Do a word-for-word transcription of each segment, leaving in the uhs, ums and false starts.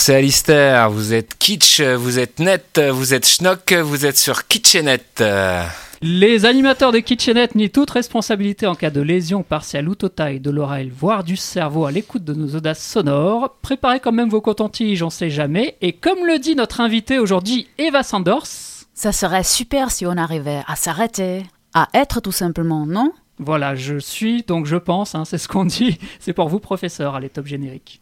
c'est Alistair, vous êtes kitsch, vous êtes net, vous êtes schnock, vous êtes sur Kitchenette. Les animateurs de Kitchenette nient toute responsabilité en cas de lésion partielle ou totale de l'oreille, voire du cerveau à l'écoute de nos audaces sonores. Préparez quand même vos cotons-tiges, on sait jamais. Et comme le dit notre invitée aujourd'hui, Eva Sanders... Ça serait super si on arrivait à s'arrêter, à être tout simplement, non ? Voilà, je suis, donc je pense, hein, c'est ce qu'on dit. C'est pour vous, professeur, allez, top générique.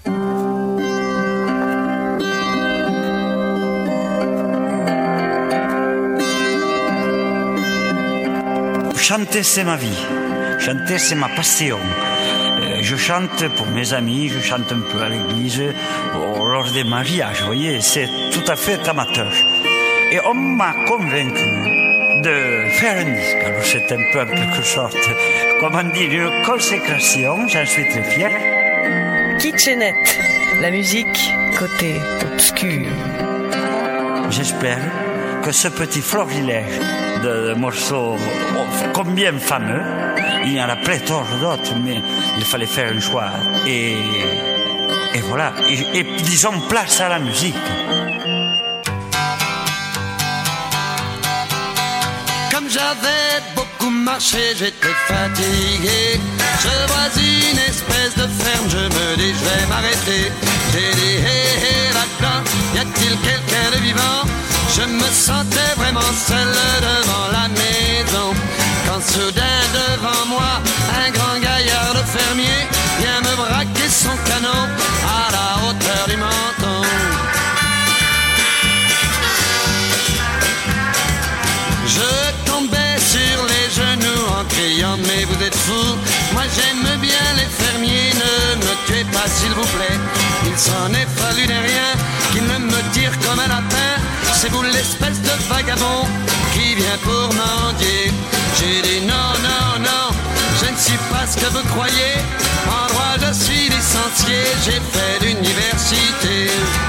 Chanter, c'est ma vie. Chanter, c'est ma passion. Euh, je chante pour mes amis, je chante un peu à l'église, au, lors des mariages, vous voyez, c'est tout à fait amateur. Et on m'a convaincu de faire un disque. Alors c'est un peu en quelque sorte, comment dire, une consécration, j'en suis très fier. Kitchenette, la musique côté obscur. J'espère que ce petit florilège de morceaux combien fameux, il y en a pléthore d'autres, mais il fallait faire un choix. Et, et voilà, et, et disons place à la musique. Comme j'avais beaucoup marché, j'étais fatigué. Je vois une espèce de ferme, je me dis je vais m'arrêter. J'ai dit hé hé là-dedans, y a-t-il quelqu'un de vivant? Je me sentais vraiment seul devant la maison, quand soudain devant moi, un grand gaillard de fermier vient me braquer son canon à la hauteur du menton. Je tombais sur les genoux en criant mais vous êtes fous, moi j'aime bien les fermiers, ne me tuez pas s'il vous plaît. Il s'en est fallu de rien qu'il ne me tire comme un lapin. C'est vous l'espèce de vagabond qui vient pour mendier. J'ai dit non, non, non, je ne suis pas ce que vous croyez. En droit je suis licencié, j'ai fait l'université.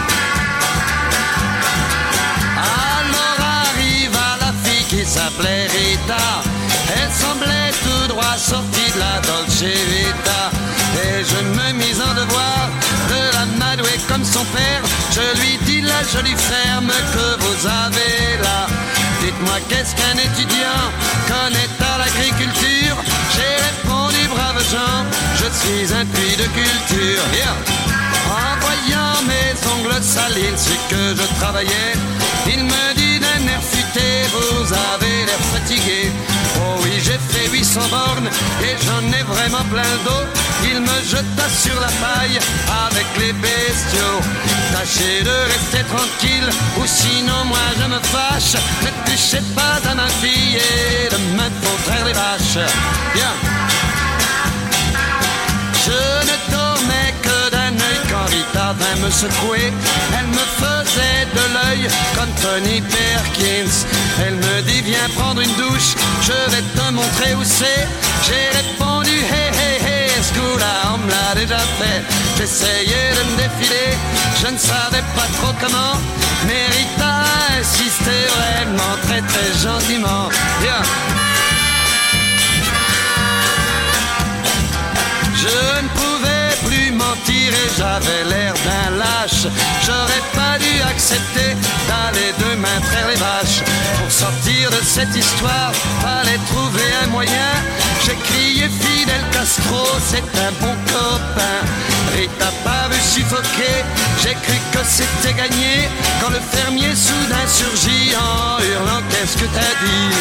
Alors arriva la fille qui s'appelait Rita. Elle semblait tout droit sortie de la Dolce Vita. Et je me mis en devoir de la madouer comme son père. Je lui dis la jolie ferme que vous avez là. Dites-moi qu'est-ce qu'un étudiant connaît à l'agriculture? J'ai répondu brave Jean, je suis un puits de culture. Yeah. En voyant mes ongles salis, c'est que je travaillais. Il me dit d'un air futé, vous avez l'air fatigué. Oh oui, j'ai fait huit cents bornes et j'en ai vraiment plein le dos. Il me jeta sur la paille avec les bestiaux. Tâchez de rester tranquille ou sinon moi je me fâche. Ne touchez pas à ma fille et demain faut traire les vaches. Bien. Je ne dormais que d'un œil quand Rita vint me secouer. Elle me faisait de l'œil comme Tony Perkins. Elle me dit viens prendre une douche, je vais te montrer où c'est. J'ai répondu hé hé hé, ce coup-là on me l'a déjà fait. J'essayais de me défiler, je ne savais pas trop comment, mais Rita insistait vraiment très très gentiment. Viens. Je ne pouvais plus mentir et j'avais l'air d'un lâche. J'aurais pas dû accepter d'aller demain traire les vaches. Pour sortir de cette histoire, fallait trouver un moyen. J'ai crié Fidel Castro, c'est un bon copain. Rita pas vu suffoquer, j'ai cru que c'était gagné. Quand le fermier soudain surgit en hurlant qu'est-ce que t'as dit?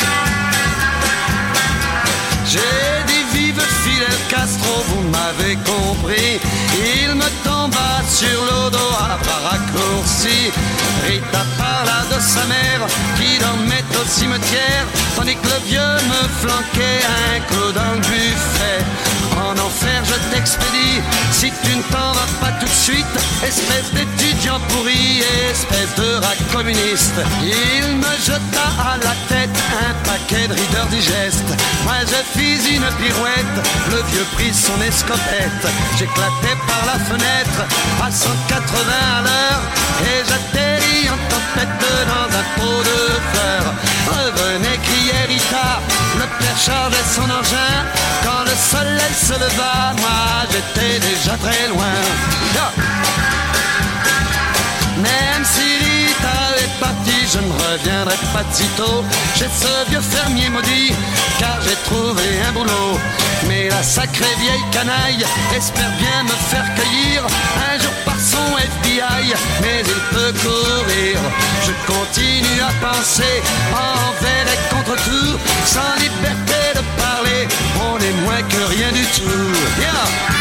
J'ai dit vive Fidel Castro, vous m'avez compris. Il me tomba sur le dos à pas raccourci. Rita parla de sa mère qui dormait au cimetière, tandis que le vieux me flanquait un clou dans le buffet. En enfer je t'expédie, si tu ne t'en vas pas tout de suite, espèce d'étudiant pourri, espèce de rat communiste. Il me jeta à la tête un paquet de Reader Digest. Moi je fis une pirouette, le vieux prit son escopette. J'éclatais par la fenêtre à cent quatre-vingts à l'heure et j'atterris en tempête dans un pot de fleurs. Revenez, criait Rita, le père chargeait son engin. Quand le soleil se leva, moi j'étais déjà très loin. Yeah. Même si Rita est partie, je ne reviendrai pas de sitôt chez ce vieux fermier maudit, car j'ai trouvé un boulot. Mais la sacrée vieille canaille espère bien me faire cueillir un jour par son F B I, mais il peut courir. Je continue à penser envers et contre tout, sans liberté de parler, on est moins que rien du tout. Yeah.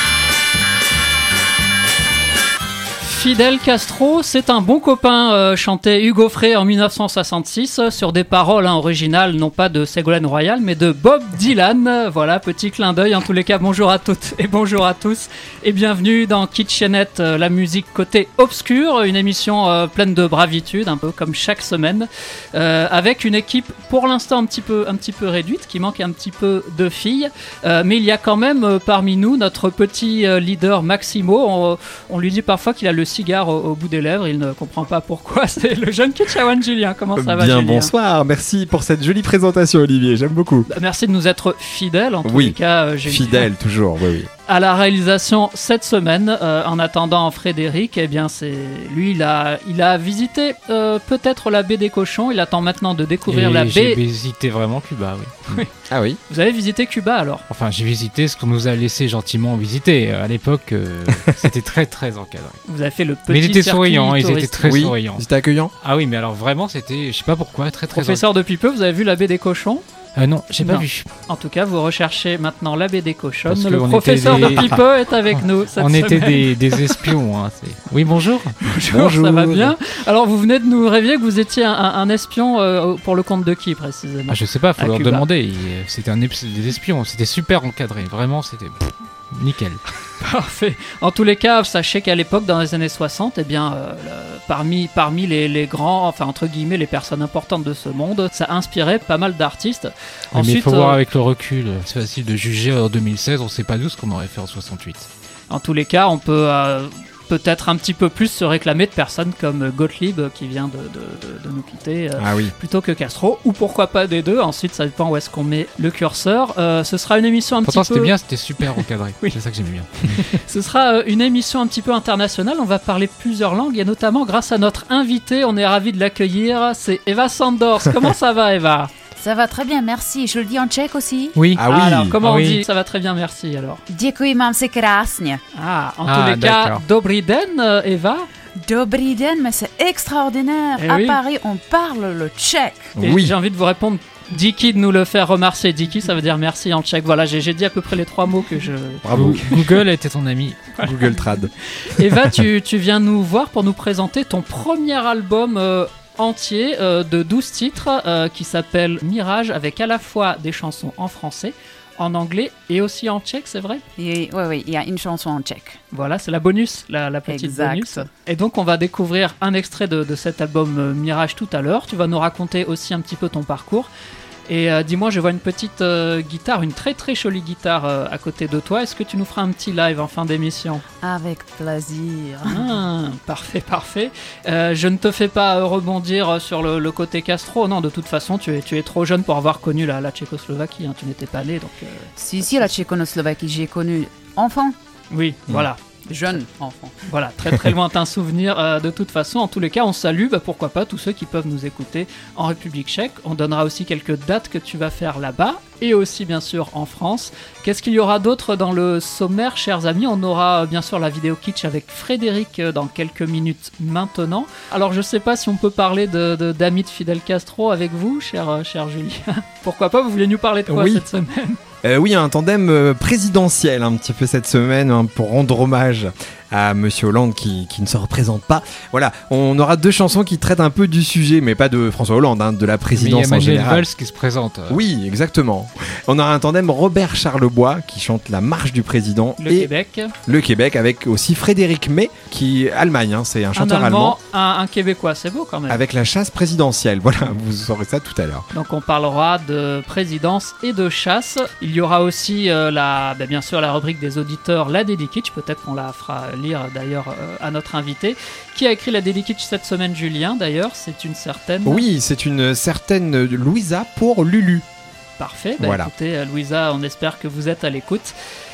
Fidel Castro, c'est un bon copain, euh, chantait Hugo Frey en dix-neuf cent soixante-six euh, sur des paroles hein, originales, non pas de Ségolène Royal, mais de Bob Dylan. Euh, voilà, petit clin d'œil. En tous les cas, bonjour à toutes et bonjour à tous et bienvenue dans Kitchenette, euh, la musique côté obscur, une émission euh, pleine de bravitude, un peu comme chaque semaine, euh, avec une équipe pour l'instant un petit peu, un petit peu réduite, qui manque un petit peu de filles, euh, mais il y a quand même euh, parmi nous notre petit euh, leader Maximo. On, on lui dit parfois qu'il a le cigare au, au bout des lèvres, il ne comprend pas pourquoi. C'est le jeune Kitchawan Julien. Comment ça va, Bien, Julien ? bonsoir, merci pour cette jolie présentation, Olivier, j'aime beaucoup. Merci de nous être fidèles en tous Oui, les cas. Euh, Julien. Fidèle, toujours, oui, oui. À la réalisation cette semaine, euh, en attendant Frédéric, eh bien c'est lui, il a, il a visité euh, peut-être la baie des Cochons. Il attend maintenant de découvrir Et la j'ai baie. visité vraiment Cuba, oui. Oui. Ah oui. Vous avez visité Cuba alors ? Enfin, j'ai visité ce qu'on nous a laissé gentiment visiter. À l'époque, euh, c'était très très encadré. Vous avez fait le petit Mais ils étaient circuit souriants, ils étaient touristique. très Oui, souriants. c'était accueillant. Ah oui, mais alors vraiment, c'était, je sais pas pourquoi, très très Professeur depuis peu, vous avez vu la baie des Cochons ? Euh, non, j'ai pas Non. vu. En tout cas, vous recherchez maintenant la baie des Cochons. Parce Le qu'on professeur était des- de Pipeau est avec nous cette On semaine. était des, des espions. Hein, c'est... Oui, bonjour. Bonjour, Bonjour. ça va bien. Alors, vous venez de nous révéler que vous étiez un, un- un espion euh, pour le compte de qui précisément ? Ah, je sais pas, faut À leur Cuba. demander. Ils- C'était un ep- des espions, c'était super encadré. Vraiment, c'était pff, nickel. Parfait. En tous les cas, sachez qu'à l'époque, dans les années soixante, eh bien, euh, le- parmi, parmi les, les grands, enfin entre guillemets, les personnes importantes de ce monde, ça inspirait pas mal d'artistes. Oui, mais il faut euh, voir avec le recul. C'est facile de juger en deux mille seize, on sait pas d'où ce qu'on aurait fait en soixante-huit. en tous les cas, on peut euh, peut-être un petit peu plus se réclamer de personnes comme Gottlieb euh, qui vient de, de- de- de nous quitter. euh, Ah oui. Plutôt que Castro, ou pourquoi pas des deux. Ensuite, ça dépend où est-ce qu'on met le curseur. Euh, ce sera une émission un Pourtant, petit peu. c'était bien, c'était super encadré. Oui. C'est ça que j'aimais bien. Ce sera euh, une émission un petit peu internationale. On va parler plusieurs langues et notamment grâce à notre invité. On est ravis de l'accueillir. C'est Eva Sandors. Comment ça va, Eva ? Ça va très bien, merci. Je le dis en tchèque aussi. Oui. Ah oui. Alors, comment Ah on oui. dit ? Ça va très bien, merci. Alors. Děkuji, mám se krásně. Ah, en Ah, tous les cas, d'accord. Dobrý den, euh, Eva. Dobrý den, mais c'est extraordinaire. Eh à oui. Paris, on parle le tchèque. Et Oui. j'ai envie de vous répondre. Diki de nous le faire remercier. Diki, ça veut dire merci en tchèque. Voilà, j'ai, j'ai dit à peu près les trois mots que je. Bravo. Google était ton ami. Google Trad. Eva, tu, tu viens nous voir pour nous présenter ton premier album euh, entier euh, de douze titres euh, qui s'appelle Mirage, avec à la fois des chansons en français, en anglais et aussi en tchèque, c'est vrai ? Et, oui, oui, il y a une chanson en tchèque. Voilà, c'est la bonus, la, la petite Exact. bonus. Et donc, on va découvrir un extrait de, de cet album euh, Mirage tout à l'heure. Tu vas nous raconter aussi un petit peu ton parcours. Et euh, dis-moi, je vois une petite euh, guitare, une très très jolie guitare euh, à côté de toi. Est-ce que tu nous feras un petit live en fin d'émission ? Avec plaisir. Ah, parfait, parfait. Euh, je ne te fais pas euh, rebondir sur le, le côté Castro. Non, de toute façon, tu es, tu es trop jeune pour avoir connu la, la Tchécoslovaquie. hein. Tu n'étais pas né, donc... euh, Si, si, la Tchécoslovaquie, j'ai connu enfant, Oui, voilà. jeune enfant. Voilà, très très lointain souvenir. Euh, de toute façon, en tous les cas, on salue, bah, pourquoi pas, tous ceux qui peuvent nous écouter en République tchèque. On donnera aussi quelques dates que tu vas faire là-bas, et aussi bien sûr en France. Qu'est-ce qu'il y aura d'autre dans le sommaire, chers amis ? On aura euh, bien sûr la vidéo kitsch avec Frédéric euh, dans quelques minutes maintenant. Alors je sais pas si on peut parler de, de, d'amis de Fidel Castro avec vous, cher, euh, cher Julien. Pourquoi pas, vous voulez nous parler de quoi Oui. cette semaine ? Euh, oui, un tandem euh, présidentiel un petit peu cette semaine hein, pour rendre hommage à Monsieur Hollande qui, qui ne se représente pas. Voilà, on aura deux chansons qui traitent un peu du sujet, mais pas de François Hollande, hein, de la Mais il y présidence a en Manuel général. Valls qui se présente. euh. Oui, exactement. On aura un tandem Robert Charlebois qui chante la marche du président Le et Québec, le Québec avec aussi Frédéric May qui Allemagne, hein, c'est un un chanteur Allemand, allemand un, un Québécois, c'est beau quand même. avec la chasse présidentielle. Voilà, vous saurez ça tout à l'heure. Donc on parlera de présidence et de chasse. Il y aura aussi euh, la, bah, bien sûr la rubrique des auditeurs, la Dédikitsch. Peut-être qu'on la fera lire d'ailleurs euh, à notre invité. Qui a écrit la Dédikitsch cette semaine, Julien d'ailleurs ? C'est une certaine... Oui, c'est une certaine Louisa pour Lulu. Parfait. Bah, Voilà. Écoutez, euh, Louisa, on espère que vous êtes à l'écoute.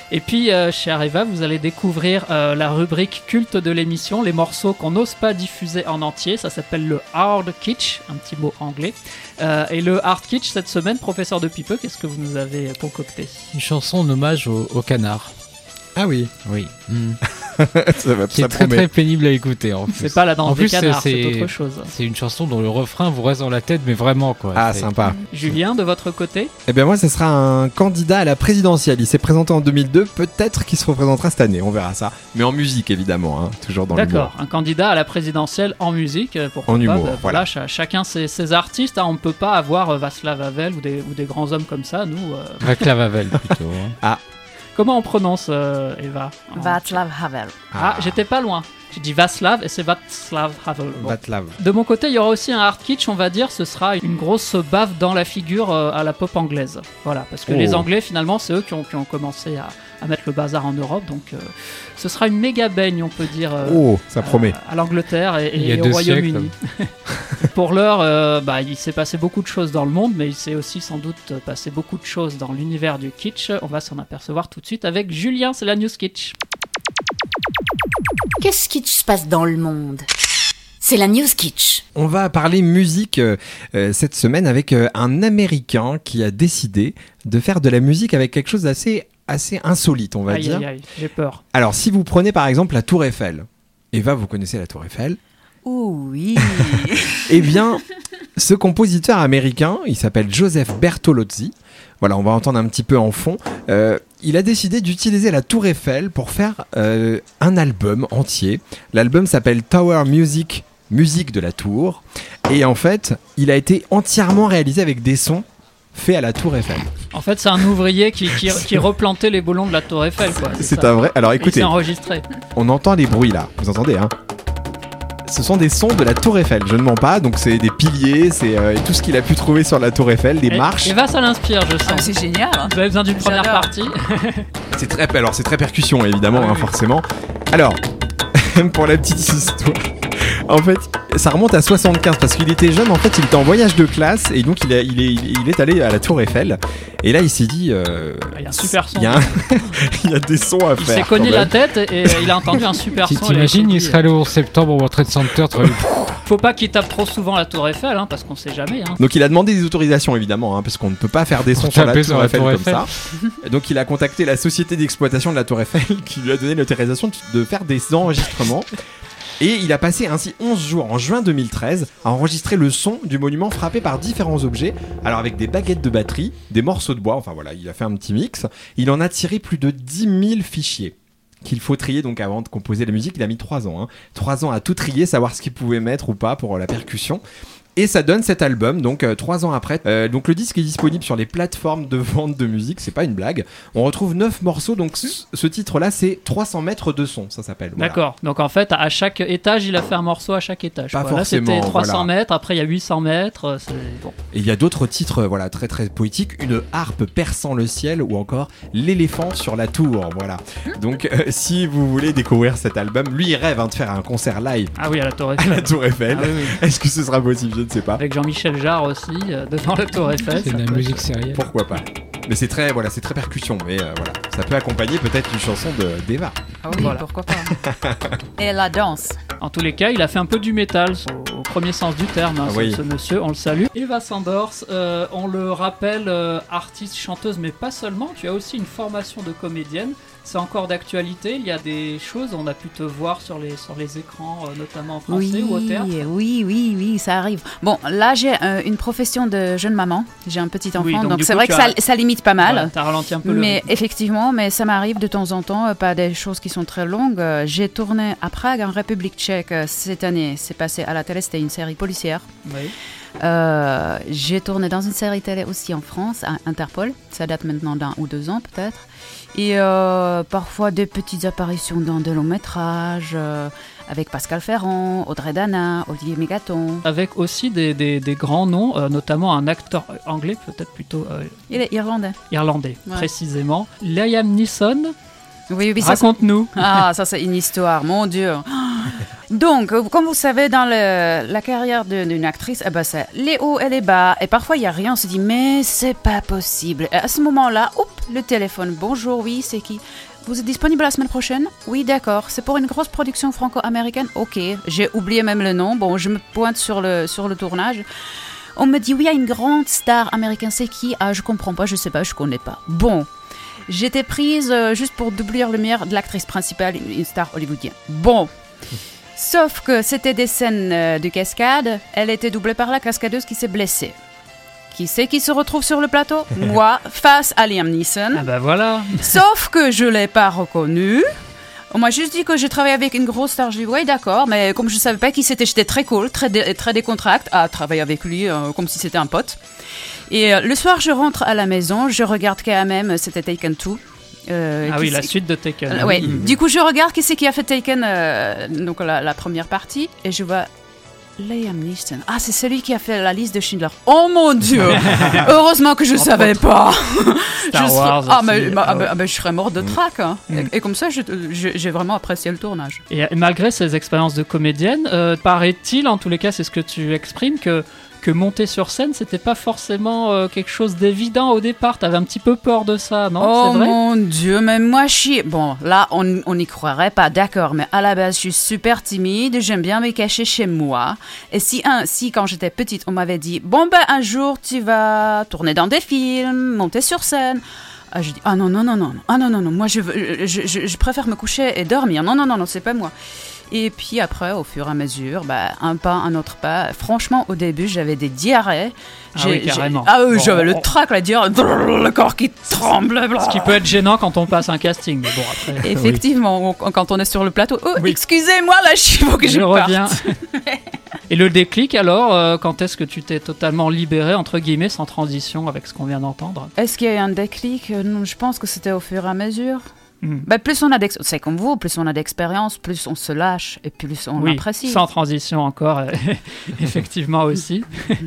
Et puis, euh, chez Eva, vous allez découvrir euh, la rubrique culte de l'émission, les morceaux qu'on n'ose pas diffuser en entier. Ça s'appelle le hard kitsch, un petit mot anglais. Euh, et le hard kitsch, cette semaine, professeur de Pipeux, qu'est-ce que vous nous avez concocté ? Une chanson en hommage au, au canard. Ah oui. Oui. Mmh. ça va, Qui ça est très promet. très pénible à écouter en plus. C'est pas la danse en des plus, canards, c'est, c'est autre chose. C'est une chanson dont le refrain vous reste dans la tête, mais vraiment quoi. Ah, c'est... sympa. Julien, de votre côté ? Eh bien moi, ce sera un candidat à la présidentielle. Il s'est présenté en deux mille deux, peut-être qu'il se représentera cette année, on verra ça. Mais en musique, évidemment, hein, toujours dans l'humour. D'accord, un candidat à la présidentielle en musique, euh, pourquoi En pas, humour, bah, voilà. ch- chacun ses, ses artistes, hein, on ne peut pas avoir euh, Václav Havel ou des, ou des grands hommes comme ça, nous. euh. Václav Havel plutôt. Hein. Comment on prononce, euh, Eva ? En- Václav Havel. Ah, j'étais pas loin. J'ai dit Václav et c'est Václav Havel. Bon. Václav. De mon côté, il y aura aussi un hard kitsch, on va dire, ce sera une grosse baffe dans la figure euh, à la pop anglaise. Voilà, parce que Oh. les Anglais, finalement, c'est eux qui ont, qui ont commencé à, à mettre le bazar en Europe, donc euh, ce sera une méga baigne, on peut dire, euh, Oh, ça promet. à l'Angleterre et, Il y a et au deux Royaume-Uni. Pour l'heure, euh, bah, il s'est passé beaucoup de choses dans le monde, mais il s'est aussi sans doute passé beaucoup de choses dans l'univers du kitsch. On va s'en apercevoir tout de suite avec Julien, c'est la News Kitsch. Qu'est-ce qui se passe dans le monde ? C'est la News Kitsch. On va parler musique euh, euh, cette semaine avec euh, un Américain qui a décidé de faire de la musique avec quelque chose d'assez assez insolite, on va Aïe, dire. aïe, aïe, j'ai peur. Alors, si vous prenez par exemple la Tour Eiffel, Eva, vous connaissez la Tour Eiffel ? Oh oui. Eh bien, ce compositeur américain, il s'appelle Joseph Bertolozzi. Voilà, on va entendre un petit peu en fond. Euh, il a décidé d'utiliser la Tour Eiffel pour faire euh, un album entier. L'album s'appelle Tower Music, musique de la Tour. Et en fait, il a été entièrement réalisé avec des sons faits à la Tour Eiffel. En fait, c'est un ouvrier qui, qui, qui replantait les boulons de la Tour Eiffel, quoi. C'est ça. un vrai. Alors Et il écoutez, s'est enregistré. on entend les bruits là. Vous entendez, hein ? Ce sont des sons de la Tour Eiffel, je ne mens pas. Donc c'est des piliers, c'est euh, tout ce qu'il a pu trouver sur la Tour Eiffel, des Et- marches. Eva, ça l'inspire, je Ah, sens. c'est génial. Vous avez besoin d'une première J'adore. partie. C'est très, alors c'est très percussion évidemment, Ah oui, hein, oui. forcément. Alors, pour la petite histoire, en fait, ça remonte à soixante-quinze parce qu'il était jeune. En fait, il était en voyage de classe et donc il, a- il, est, il est allé à la Tour Eiffel. Et là, il s'est dit, euh, Il y a un super son. il y a, un- il y a des sons à Il faire. s'est cogné quand la même. tête et il a entendu un super Tu son. t'imagines, a il été serait dit, le onze septembre au World Trade Center. tu vois, Faut pas qu'il tape trop souvent la Tour Eiffel, hein, parce qu'on sait jamais. Hein. Donc il a demandé des autorisations évidemment, hein, parce qu'on ne peut pas faire des sons Pour sur la taper Tour sur la Eiffel Tour comme Eiffel. ça. Et donc il a contacté la société d'exploitation de la Tour Eiffel qui lui a donné l'autorisation de faire des enregistrements. Et il a passé ainsi onze jours en juin deux mille treize à enregistrer le son du monument frappé par différents objets. Alors avec des baguettes de batterie, des morceaux de bois, enfin voilà, il a fait un petit mix. Il en a tiré plus de dix mille fichiers qu'il faut trier donc avant de composer la musique. Il a mis trois ans, hein. trois ans à tout trier, savoir ce qu'il pouvait mettre ou pas pour la percussion. Et ça donne cet album, donc euh, trois ans après. Euh, donc le disque est disponible sur les plateformes de vente de musique, c'est pas une blague. On retrouve neuf morceaux, donc c- ce titre-là, c'est trois cents mètres de son, ça s'appelle. Voilà. D'accord. Donc en fait, à chaque étage, il a fait un morceau à chaque étage. Pas quoi. Là, forcément, c'était trois cents voilà. mètres. Après, il y a huit cents mètres. euh, C'est bon. Et il y a d'autres titres, euh, voilà, très très poétiques. Une harpe perçant le ciel ou encore l'éléphant sur la tour, voilà. Donc euh, si vous voulez découvrir cet album, lui il rêve hein, de faire un concert live Ah oui, à la Tour à Eiffel. la Tour Eiffel. Ah oui, oui. Est-ce que ce sera possible? Je ne sais pas. Avec Jean-Michel Jarre aussi, euh, devant la Tour Eiffel. c'est ça de la peut musique être- sérielle. Pourquoi pas? Mais c'est très, voilà, c'est très percussion. Mais euh, voilà, ça peut accompagner peut-être une chanson de d'Eva. Ah oui, Voilà. pourquoi pas. Et la danse. En tous les cas, il a fait un peu du métal, au, au premier sens du terme, hein, Ah ce, oui. ce monsieur, on le salue. Eva Sandors, euh, on le rappelle, euh, artiste, chanteuse, mais pas seulement, tu as aussi une formation de comédienne. C'est encore d'actualité, il y a des choses, on a pu te voir sur les, sur les écrans, euh, notamment en français Oui, ou au théâtre. oui, oui, oui, ça arrive. Bon, là, j'ai euh, une profession de jeune maman. J'ai un petit enfant, Oui, donc donc, du c'est coup, vrai tu que as- ça, ça limite pas mal. Voilà, t'as ralenti un peu le Mais rythme. effectivement, mais ça m'arrive de temps en temps, euh, pas des choses qui sont très longues. Euh, J'ai tourné à Prague, en République tchèque, euh, cette année. C'est passé à la télé, c'était une série policière. Oui. Euh, J'ai tourné dans une série télé aussi en France, à Interpol. Ça date maintenant d'un ou deux ans peut-être. Et euh, parfois des petites apparitions dans des longs métrages euh, avec Pascal Ferrand, Audrey Dana, Olivier Mégaton. Avec aussi des, des, des grands noms, euh, notamment un acteur anglais, peut-être plutôt euh, Il est irlandais. irlandais, Ouais. précisément. Liam Neeson, Oui, oui, ça, c'est- raconte-nous. Ah, ça c'est une histoire, mon Dieu. Donc, euh, comme vous savez, dans le- la carrière de- d'une actrice, eh ben, c'est les hauts et les bas. Et parfois, il n'y a rien, on se dit, mais c'est pas possible. Et à ce moment-là, hop, le téléphone. Bonjour, oui, c'est qui? Vous êtes disponible la semaine prochaine? Oui, d'accord. C'est pour une grosse production franco-américaine? Ok, j'ai oublié même le nom. Bon, je me pointe sur le, sur le tournage. On me dit, oui, il y a une grande star américaine. C'est qui? Ah, je comprends pas, je sais pas, je connais pas. Bon, j'étais prise euh, juste pour doubler le meilleur de l'actrice principale, une star hollywoodienne. Bon. Sauf que c'était des scènes euh, de cascade. Elle était doublée par la cascadeuse qui s'est blessée. Qui c'est qui se retrouve sur le plateau? Moi, face à Liam Neeson. Ah bah voilà. Sauf que je ne l'ai pas reconnu. On m'a juste dit que j'ai travaillé avec une grosse star. Je dis oui, d'accord, mais comme je ne savais pas qui c'était, j'étais très cool, très, dé- très décontracte à travailler avec lui euh, comme si c'était un pote. Et euh, le soir, je rentre à la maison, je regarde quand même, c'était Taken deux. Euh, ah oui, la suite de Taken. Euh, ouais. mmh. Du coup, je regarde qui c'est qui a fait Taken, euh, donc la, la première partie, et je vois Liam Neeson. Ah, c'est celui qui a fait la liste de Schindler. Oh mon Dieu. Heureusement que je ne savais pas. Star je Wars serais... ah, aussi. mais, bah, Ah ouais. bah, bah, je serais morte de trac. Hein. Mm. Et, et comme ça, je, je, j'ai vraiment apprécié le tournage. Et malgré ces expériences de comédienne, euh, paraît-il, en tous les cas, c'est ce que tu exprimes, que que monter sur scène, c'était pas forcément euh, quelque chose d'évident au départ. T'avais un petit peu peur de ça, non? Oh C'est vrai? mon Dieu, mais moi je suis... Bon, là, on on n'y croirait pas, d'accord, mais à la base, je suis super timide, j'aime bien me cacher chez moi. Et si, un, si quand j'étais petite, on m'avait dit, bon ben, un jour, tu vas tourner dans des films, monter sur scène... Ah, je dis, ah non, non, non, non, ah non, non, non, moi je, veux, je, je, je préfère me coucher et dormir. Non, non, non, non, c'est pas moi. Et puis après, au fur et à mesure, bah, un pas, un autre pas. Franchement, au début, j'avais des diarrhées. Ah oui, carrément. Ah oui, Bon, j'avais on- le trac, la diarrhée, le corps qui tremble. Ce qui peut être gênant quand on passe un casting, mais bon après. Effectivement, on- quand on est sur le plateau. Oh, Oui. excusez-moi, là, il faut que je, Je parte. reviens. Et le déclic alors, euh, quand est-ce que tu t'es totalement libéré, entre guillemets, sans transition avec ce qu'on vient d'entendre? Est-ce qu'il y a eu un déclic? Euh, non, je pense que c'était au fur et à mesure. Hmm. Bah, plus on a d'ex- c'est comme vous, plus on a d'expérience, plus on se lâche et plus on Oui, apprécie. sans transition encore, euh, effectivement aussi.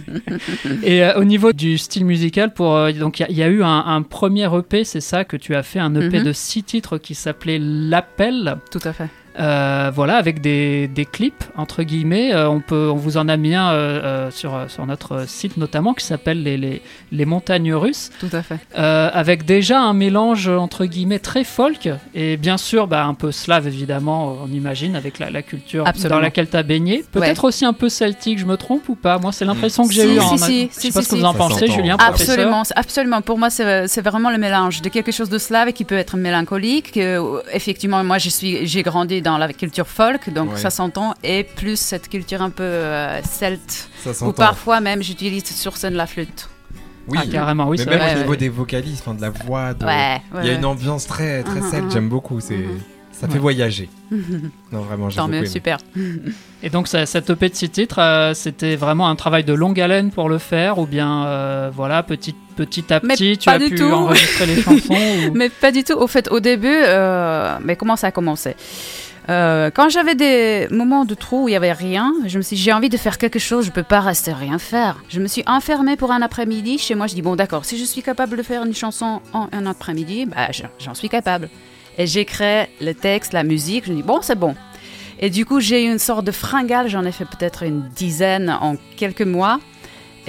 Et euh, au niveau du style musical, pour euh, donc il y, a- il y a eu un, un premier E P, c'est ça que tu as fait, un E P Mhm. de six titres qui s'appelait L'Appel. Tout à fait. Euh, voilà, avec des, des clips entre guillemets. Euh, on peut, on vous en a mis un euh, euh, sur sur notre site notamment qui s'appelle les, les les montagnes russes. Tout à fait. Euh, avec déjà un mélange entre guillemets très folk et bien sûr bah, un peu slave évidemment, on imagine, avec la, la culture Absolument. dans laquelle tu as baigné. Peut-être aussi un peu celtique, je me trompe ou pas? Moi, c'est l'impression que j'ai Si, eu si, en. si, je si, sais pas si, ce que si. vous en Ça pensez, s'entend. Julien, professeur. Absolument, c'est- absolument. Pour moi, c'est c'est vraiment le mélange de quelque chose de slave qui peut être mélancolique. Que, effectivement, moi, je suis, j'ai grandi dans la culture folk, donc Ouais. ça s'entend, et plus cette culture un peu euh, celte, Ça où s'entend. parfois même j'utilise sur scène la flûte. Oui, Ah, carrément, oui, mais c'est même vrai. au niveau ouais. des vocalistes, enfin, de la voix, de- Ouais, il ouais, y a ouais. une ambiance très très Mhm, celte. mhm. J'aime beaucoup. C'est Mhm. ça fait Ouais. voyager. Non, vraiment, j'ai Tant beaucoup mieux, aimé. super. Et donc, ça, cette E P de six titres, euh, c'était vraiment un travail de longue haleine pour le faire, ou bien, euh, voilà, petit, petit à Mais petit, tu pas as du pu tout. enregistrer les chansons ou... Mais pas du tout. Au fait, au début, euh, mais comment ça a commencé? Euh, quand j'avais des moments de trou où il n'y avait rien, je me suis dit, j'ai envie de faire quelque chose, je ne peux pas rester rien faire. Je me suis enfermée pour un après-midi. Chez moi, je dis, bon d'accord, si je suis capable de faire une chanson en un après-midi, bah, je- j'en suis capable. Et j'ai créé le texte, la musique, je me dis, bon, c'est bon. Et du coup, j'ai eu une sorte de fringale, j'en ai fait peut-être une dizaine en quelques mois. Et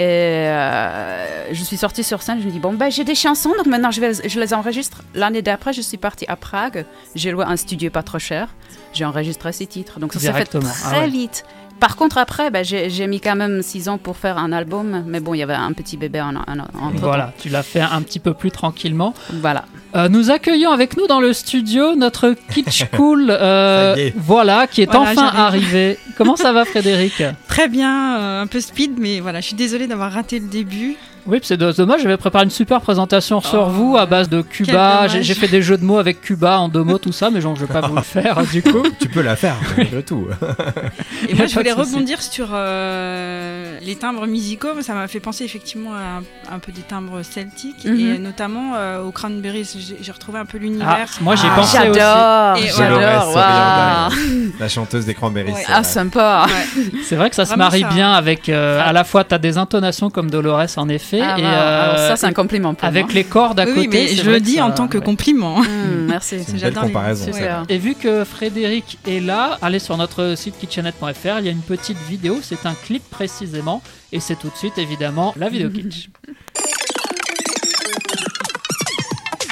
euh, je suis sortie sur scène, je me dis, bon, ben, j'ai des chansons, donc maintenant je, vais, je les enregistre. L'année d'après, je suis partie à Prague, j'ai loué un studio pas trop cher, j'ai enregistré ces titres. Donc ça s'est fait Directement. très Ah ouais. vite. Par contre, après, ben, j'ai, j'ai mis quand même six ans pour faire un album, mais bon, il y avait un petit bébé en, en, en entre Voilà, tu l'as fait un petit peu plus tranquillement. Voilà. Euh, nous accueillons avec nous dans le studio notre Kitsch Cool, euh, Ça y est. voilà, qui est Voilà, enfin j'arrive. arrivé. Comment ça va, Frédéric? Très bien, euh, un peu speed, mais voilà, je suis désolée d'avoir raté le début. Oui, c'est do- dommage, j'avais préparé une super présentation sur Oh, vous à base de quel Cuba. dommage. J'ai j'ai fait des jeux de mots avec Cuba en deux mots, tout ça, mais genre, je vais pas vous le faire du coup. Tu peux la faire, malgré tout. Et Y a moi, je pas de voulais souci. rebondir sur euh, les timbres musicaux. Ça m'a fait penser effectivement à un, un peu des timbres celtiques, Mhm. et notamment euh, aux Cranberries. J'ai j'ai retrouvé un peu Ah, l'univers. moi j'ai Ah, pensé aussi. j'adore, Et j'adore, Dolores waouh. O'Riordan, la chanteuse des Cranberries. Ouais. c'est Ah, vrai. sympa. Ouais. C'est vrai que ça se Vraiment marie ça. bien avec. euh, à la fois, t'as des intonations comme Dolores en effet, Ah, et wow. euh, Alors ça, c'est un compliment pour avec moi. les cordes à Oui, côté. oui, mais c'est je vrai le que dis ça- en tant que ouais. compliment. Mmh, merci. C'est une belle J'adore les- comparaison. super. c'est vrai. Et vu que Frédéric est là, allez sur notre site kitchenette point f r, il y a une petite vidéo, c'est un clip précisément, et c'est tout de suite évidemment la vidéo kitsch.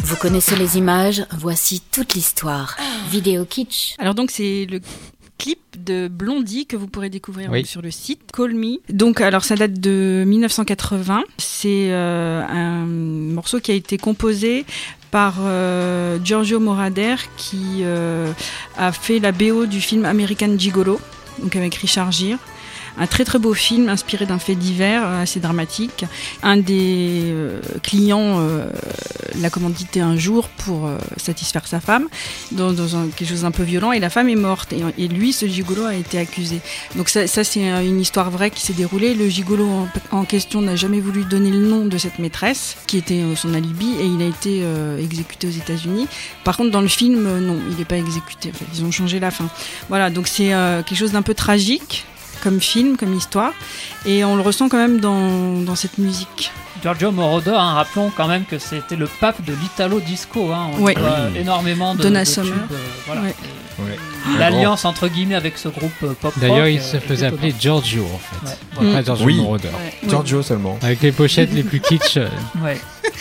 Vous connaissez les images, voici toute l'histoire. Vidéo kitsch. Alors donc c'est le clip de Blondie que vous pourrez découvrir oui. sur le site Call Me. Donc alors ça date de dix-neuf cent quatre-vingts. C'est euh, un morceau qui a été composé par euh, Giorgio Moroder qui euh, a fait la B O du film American Gigolo, donc avec Richard Gere. Un très très beau film inspiré d'un fait divers euh, assez dramatique. Un des euh, clients euh, l'a commandité un jour pour euh, satisfaire sa femme dans, dans un, quelque chose d'un peu violent et la femme est morte et, et lui, ce gigolo, a été accusé. Donc ça, ça c'est une histoire vraie qui s'est déroulée. Le gigolo en, en question n'a jamais voulu donner le nom de cette maîtresse qui était euh, son alibi et il a été euh, exécuté aux États-Unis. Par contre dans le film, euh, non, il n'est pas exécuté. En fait, ils ont changé la fin. Voilà, donc c'est euh, quelque chose d'un peu tragique comme film, comme histoire, et on le ressent quand même dans, dans cette musique. Giorgio Moroder, hein, rappelons quand même que c'était le pape de l'Italo Disco. Hein, on ouais. voit oui. énormément de, Donna de Summer. tubes. Euh, voilà. Ouais. Ouais. L'alliance entre guillemets avec ce groupe euh, pop rock. D'ailleurs, il euh, se faisait appeler Giorgio en fait. Ouais. Pas Mmh. Giorgio oui. Moroder. Ouais. Giorgio seulement. Avec les pochettes les plus kitsch. Ouais.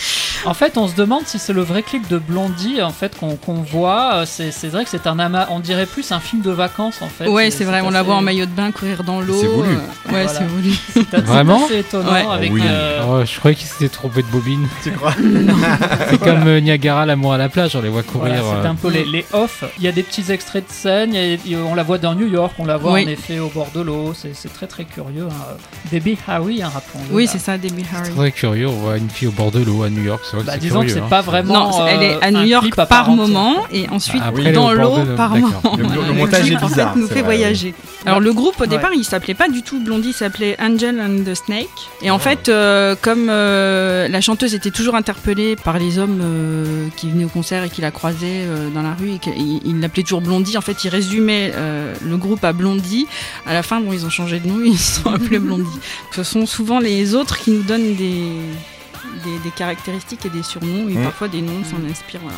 En fait, on se demande si c'est le vrai clip de Blondie en fait qu'on qu'on voit. C'est, c'est vrai que c'est un amas. On dirait plus un film de vacances en fait. Ouais, c'est, c'est vrai. c'est on assez... la voit en maillot de bain courir dans l'eau. C'est voulu. Euh, ouais, voilà. c'est voulu. C'est assez, Vraiment c'est étonnant ouais. avec. Oui. Euh... Oh, je croyais qu'il s'était trompé de bobine. Tu crois? C'est comme euh, Niagara, l'amour à la plage. On les voit courir. Voilà, c'est euh... un peu les, les off. Il y a des petits extraits de scène. Il y a, on la voit dans New York. On la voit oui. en effet au bord de l'eau. C'est, c'est très très curieux. Hein. Debbie Harry, hein, rappelons-le. Oui, là. c'est ça, Debbie Harry. C'est très curieux. On voit une fille au bord de l'eau à New York. C'est vrai Bah, que c'est disons curieux, que c'est hein. pas vraiment. Non, elle est à euh, New York clip à par part moment entière. et ensuite Ah, après, dans elle est au l'eau bord de- par d'accord. moment. Le, le Le montage clip, est en bizarre. fait, nous c'est fait vrai. voyager. Alors le groupe au Ouais. départ il s'appelait pas du tout Blondie, il s'appelait Angel and the Snake. Et en fait euh, comme euh, la chanteuse était toujours interpellée par les hommes euh, qui venaient au concert et qui la croisaient euh, dans la rue et qu'ils l'appelaient toujours Blondie, en fait ils résumaient euh, le groupe à Blondie. À la fin bon ils ont changé de nom, ils se sont appelés Blondie. Ce sont souvent les autres qui nous donnent des, des, des caractéristiques et des surnoms et mmh. parfois des noms s'en inspirent. Voilà.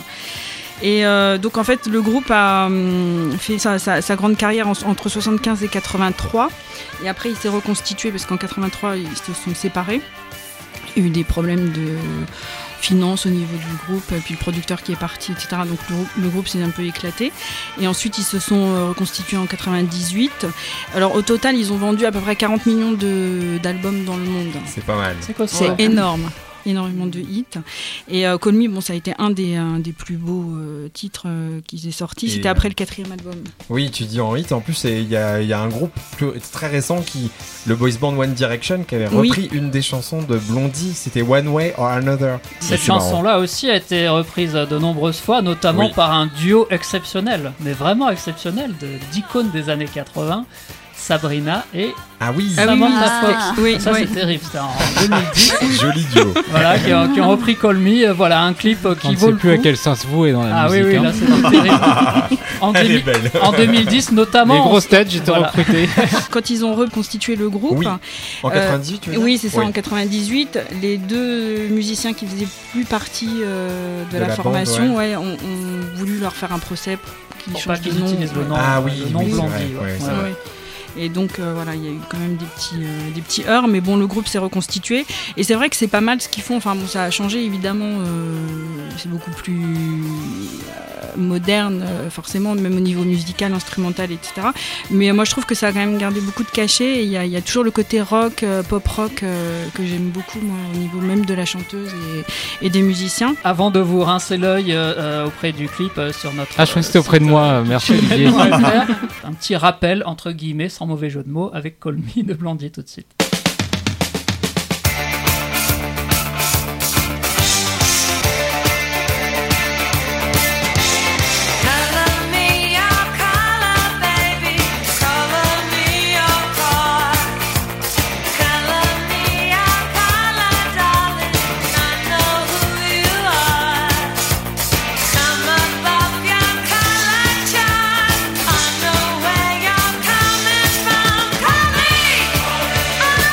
Et euh, donc en fait le groupe a hum, fait sa, sa, sa grande carrière en, entre soixante-quinze et quatre-vingt-trois et après il s'est reconstitué parce qu'en quatre-vingt-trois ils se sont séparés. Il y a eu des problèmes de finances au niveau du groupe et puis le producteur qui est parti, et cetera. Donc le, le groupe s'est un peu éclaté et ensuite ils se sont reconstitués en quatre-vingt-dix-huit. Alors au total ils ont vendu à peu près quarante millions de, d'albums dans le monde. C'est pas mal. C'est quoi ça? C'est énorme. Énormément de hits et euh, Call Me, bon ça a été un des, un des plus beaux euh, titres euh, qui est sorti, et c'était après le quatrième album. Oui, tu dis en hit. En plus, il y a, y a un groupe plus, très récent qui, le boys band One Direction, qui avait Oui. repris une des chansons de Blondie. C'était One Way or Another. Cette C'est marrant. chanson-là aussi a été reprise de nombreuses fois, notamment Oui. par un duo exceptionnel, mais vraiment exceptionnel, de, d'icônes des années quatre-vingts, Sabrina et Ah oui, Ah oui, Samantha ah. Fox. Oui, Ça oui. c'est terrible, c'était en deux mille dix. joli duo. Voilà, qui ont, qui ont repris Call Me, euh, voilà, un clip euh, qui On ne vaut sait le plus à coup. quel sens se vouer dans la Ah oui, musique. oui, hein. là c'était terrible. En, Elle deux mille est belle. en deux mille dix notamment. Les on- grosses têtes, j'étais Voilà. recruté. Quand ils ont reconstitué le groupe, Oui. En Euh, quatre-vingt-dix, tu veux dire oui c'est ça, Oui. en quatre-vingt-dix-huit, les deux musiciens qui faisaient plus partie euh, de, De la, la bande, formation ouais. ont, ont voulu leur faire un procès pour qu'ils Pour pas changent de qu'ils nom. utilisent le nom, Ah oui, le nom oui, c'est Blondie. vrai, ouais. ouais, c'est Ouais, vrai. ouais. Et donc euh, voilà, il y a eu quand même des petits, euh, des petits heurts, mais bon, le groupe s'est reconstitué. Et c'est vrai que c'est pas mal ce qu'ils font. Enfin bon, ça a changé évidemment. Euh, c'est beaucoup plus euh, moderne, euh, forcément, même au niveau musical, instrumental, et cetera. Mais euh, moi, je trouve que ça a quand même gardé beaucoup de cachet. Et il y, y a toujours le côté rock, euh, pop rock euh, que j'aime beaucoup, moi, au niveau même de la chanteuse et, et des musiciens. Avant de vous rincer l'œil euh, euh, auprès du clip euh, sur notre. Ah, je crois que c'était auprès de moi. euh, Merci Olivier. Un petit rappel, entre guillemets, sans mauvais jeu de mots, avec Call Me de Blondie tout de suite. I know where you're coming from. Call me.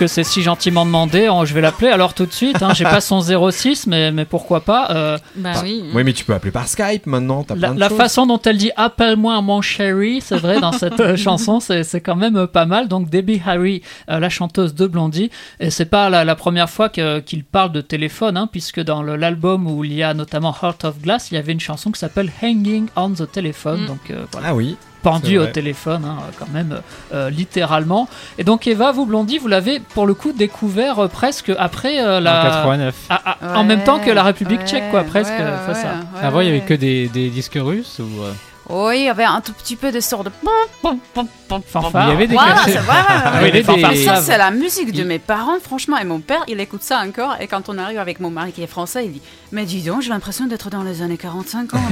puisque c'est si gentiment demandé, oh, je vais l'appeler alors tout de suite. Hein, j'ai pas son zéro six, mais, mais pourquoi pas. Euh, bah ah, oui. Oui, mais tu peux appeler par Skype maintenant. T'as la plein de la choses. façon dont elle dit appelle-moi mon chéri, c'est vrai, dans cette euh, chanson, c'est, c'est quand même euh, pas mal. Donc Debbie Harry, euh, la chanteuse de Blondie, et c'est pas la, la première fois que, qu'il parle de téléphone, hein, puisque dans le, l'album où il y a notamment Heart of Glass, il y avait une chanson qui s'appelle Hanging on the Telephone. Mm. Donc euh, voilà. Ah oui. Pendu au téléphone, hein, quand même, euh, littéralement. Et donc Eva, vous Blondie, vous l'avez pour le coup découvert euh, presque après euh, la. En quatre-vingt-neuf. Ah, ah, Ouais, en même temps que la République ouais, tchèque, quoi, presque. ouais, ouais, enfin, ça. ouais, Avant, il y avait ouais. que des, des disques russes ou. euh, Oui, il y avait un tout petit peu de sortes de... Fanfare. Il y avait des Voilà, cassettes. c'est voilà, Ah, ouais. il y avait fanfares. des- Et ça, c'est la musique de Il- mes parents, franchement. Et mon père, il écoute ça encore. Et quand on arrive avec mon mari qui est français, il dit mais dis donc, j'ai l'impression d'être dans les années quarante-cinquante.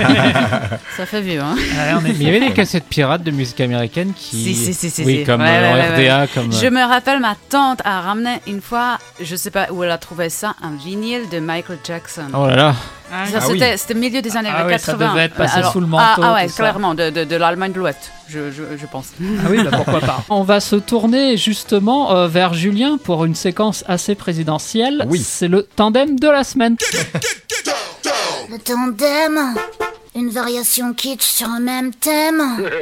Ça fait vieux, hein. Ouais, on est- Mais il y avait des cassettes pirates de musique américaine qui. Si, si, si, si, Oui, si. comme Ouais, euh, en ouais, ouais, R D A, comme. Je me rappelle, ma tante a ramené une fois, je sais pas où elle a trouvé ça, un vinyle de Michael Jackson. Oh là là. Ah, Ça, Ah oui. c'était, c'était milieu des années Ah oui, ça quatre-vingts. devait être passé Alors, sous le manteau, Ah, ah ouais, tout ça. clairement, de, de, de l'Allemagne de l'Ouest, je, je, je pense. Ah oui, bah pourquoi pas. On va se tourner justement euh, vers Julien pour une séquence assez présidentielle. Oui. C'est le tandem de la semaine. Le tandem, une variation kitsch sur un même thème.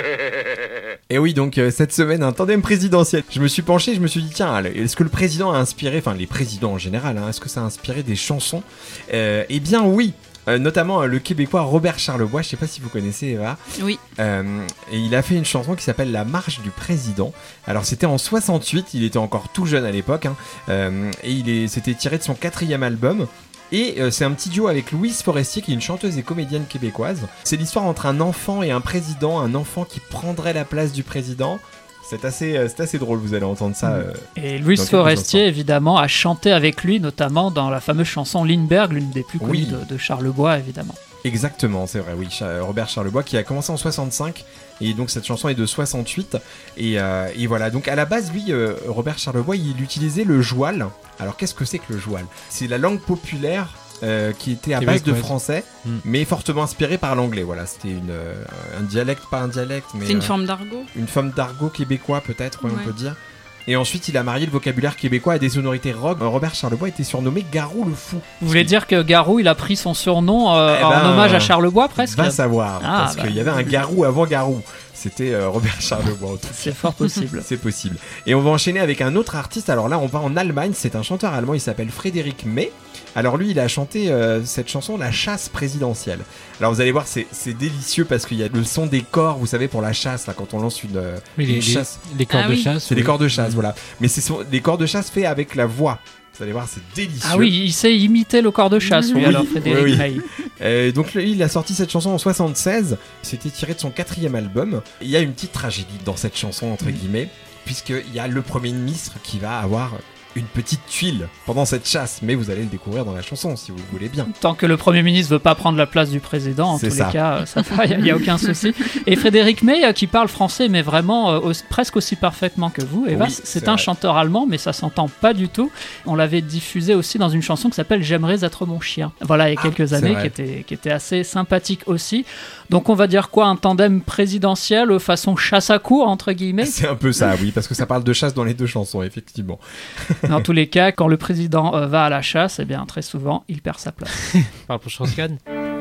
Et oui, donc euh, cette semaine, un tandem présidentiel. Je me suis penché, je me suis dit, tiens, allez, est-ce que le président a inspiré, enfin les présidents en général, hein, est-ce que ça a inspiré des chansons euh, Eh bien oui. Euh, notamment euh, le Québécois Robert Charlebois, je sais pas si vous connaissez Eva. Oui. Euh, et il a fait une chanson qui s'appelle La Marche du Président. Alors c'était en soixante-huit, il était encore tout jeune à l'époque, hein, euh, et il est, c'était tiré de son quatrième album. Et euh, c'est un petit duo avec Louise Forestier, qui est une chanteuse et comédienne québécoise. C'est l'histoire entre un enfant et un président, un enfant qui prendrait la place du président. C'est assez, euh, c'est assez drôle, vous allez entendre ça. Euh, Et Louis dans quelques Forestier, instants. évidemment, a chanté avec lui, notamment dans la fameuse chanson Lindbergh, l'une des plus connues Oui. de, de Charlebois, évidemment. Exactement, c'est vrai, oui, Cha- Robert Charlebois qui a commencé en soixante-cinq et donc cette chanson est de soixante-huit et, euh, et voilà, donc à la base lui, euh, Robert Charlebois, il utilisait le joual. Alors qu'est-ce que c'est que le joual ? C'est la langue populaire euh, qui était à base de Québécoise. français Mm. mais fortement inspirée par l'anglais, voilà, c'était une, euh, un dialecte, pas un dialecte mais C'est une euh, forme d'argot. une forme d'argot québécois peut-être, ouais, Ouais. on peut dire. Et ensuite, il a marié le vocabulaire québécois à des sonorités rock. Euh, Robert Charlebois était surnommé Garou le Fou. Vous voulez dire que Garou, il a pris son surnom euh, Eh en ben, hommage à Charlebois, presque ? Va savoir, Ah, parce bah. qu'il y avait un Garou avant Garou. C'était euh, Robert Charlebois. en tout cas. C'est fort possible. C'est possible. Et on va enchaîner avec un autre artiste. Alors là, on va en Allemagne. C'est un chanteur allemand. Il s'appelle Frédéric May. Alors lui, il a chanté euh, cette chanson, La chasse présidentielle. Alors vous allez voir, c'est, c'est délicieux parce qu'il y a le son des corps, vous savez, pour la chasse, là, quand on lance une, euh, Oui, les, une les, chasse. les corps Ah de oui. chasse. C'est oui. des corps de chasse, voilà. Mais c'est son- des corps de chasse faits avec la voix. Vous allez voir, c'est délicieux. Ah oui, il sait imiter le corps de chasse, lui, Oui, alors Frédéric oui, oui. May. Euh, donc lui, il a sorti cette chanson en soixante-seize. C'était tiré de son quatrième album. Il y a une petite tragédie dans cette chanson, entre guillemets, puisqu'il y a le Premier ministre qui va avoir une petite tuile pendant cette chasse. Mais vous allez le découvrir dans la chanson, si vous le voulez bien. Tant que le Premier ministre veut pas prendre la place du président, en C'est tous ça. les cas, euh, ça va, il n'y a, a aucun souci. Et Frédéric May, euh, qui parle français, mais vraiment euh, aussi- presque aussi parfaitement que vous, Eva, Oui, c'est c'est un vrai. chanteur allemand, mais ça s'entend pas du tout. On l'avait diffusé aussi dans une chanson qui s'appelle J'aimerais être mon chien. Voilà, il y a Ah, quelques c'est années, vrai. qui était, qui était assez sympathique aussi. Donc on va dire quoi, un tandem présidentiel euh, façon chasse à court, entre guillemets. C'est un peu ça, oui, parce que ça parle de chasse dans les deux chansons, effectivement. Dans tous les cas, quand le président euh, va à la chasse, eh bien très souvent, il perd sa place. Parle pour Strauss-Kahn.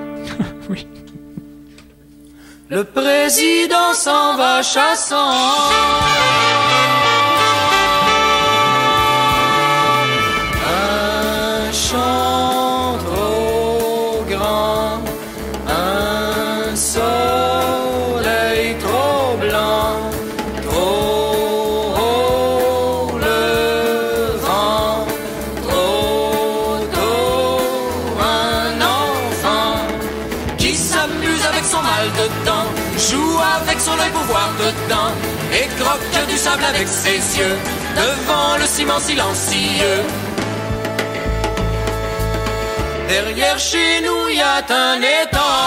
Oui. Le président s'en va chassant. Un champ trop grand, un soleil trop blanc, trop haut le vent, trop tôt un enfant qui s'amuse avec son mal de dents, joue avec son œil pour voir dedans, et croque du sable avec ses yeux, devant le ciment silencieux. Derrière chez nous y a un étang.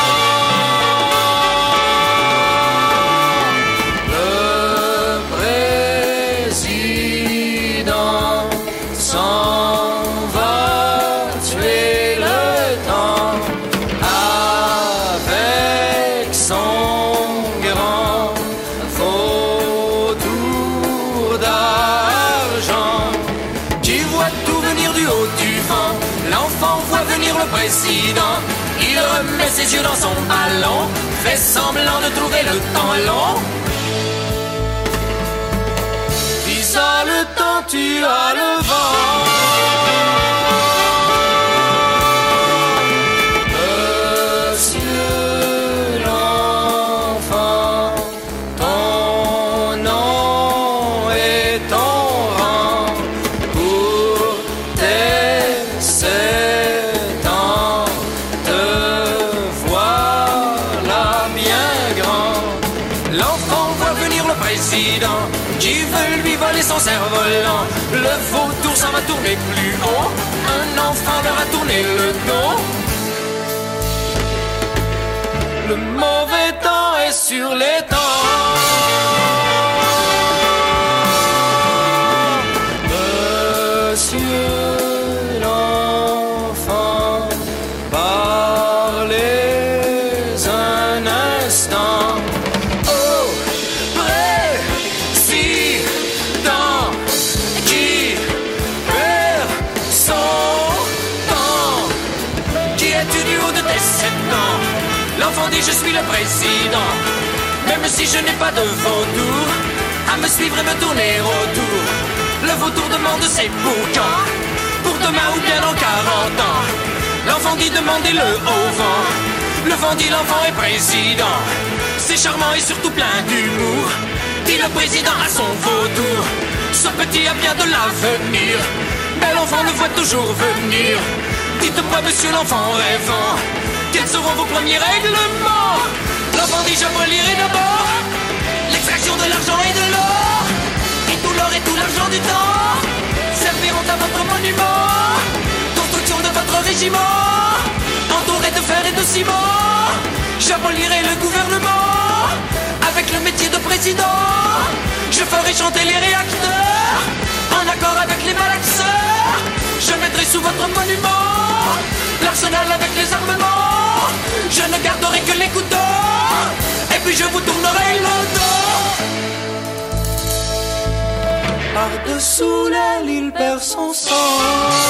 Le président s'en va tuer le temps avec son grand faux tour d'argent. président. Il remet ses yeux dans son ballon, fait semblant de trouver le temps long. Dis à le temps, tu as le vent. Son cerf-volant, le vautour s'en va tourner plus haut. Un enfant leur a tourné le dos. Le mauvais temps est sur les temps. Monsieur l'enfant, parlez un instant. L'enfant dit je suis le président, même si je n'ai pas de vautour à me suivre et me tourner autour. Le vautour demande c'est pour quand? Pour demain ou bien dans quarante ans. L'enfant dit demandez-le au vent. Le vent dit l'enfant est président. C'est charmant et surtout plein d'humour, dit le président à son vautour. Ce petit a bien de l'avenir, mais l'enfant le voit toujours venir. Dites-moi monsieur l'enfant rêvant, quels seront vos premiers règlements? L'enfant dit j'abolirai d'abord l'extraction de l'argent et de l'or, et tout l'or et tout l'argent du temps serviront à votre monument. Construction de votre régiment, entouré de fer et de ciment. J'abolirai le gouvernement avec le métier de président. Je ferai chanter les réacteurs en accord avec les malaxeurs. Je mettrai sous votre monument l'arsenal avec les armements. Je ne garderai que les couteaux, et puis je vous tournerai le dos. Par-dessous l'aile, il perd son sang.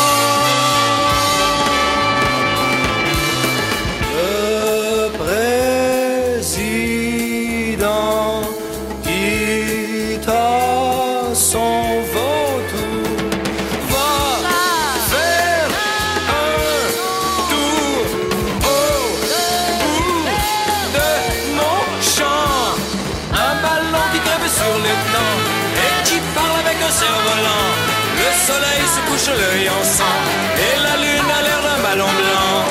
Le président quitte à son vautour, va faire un tour au bout de mon champ. Un ballon qui crève sur le temps et qui parle avec un cerf-volant. Le soleil se couche l'œil en sang et la lune a l'air d'un ballon blanc.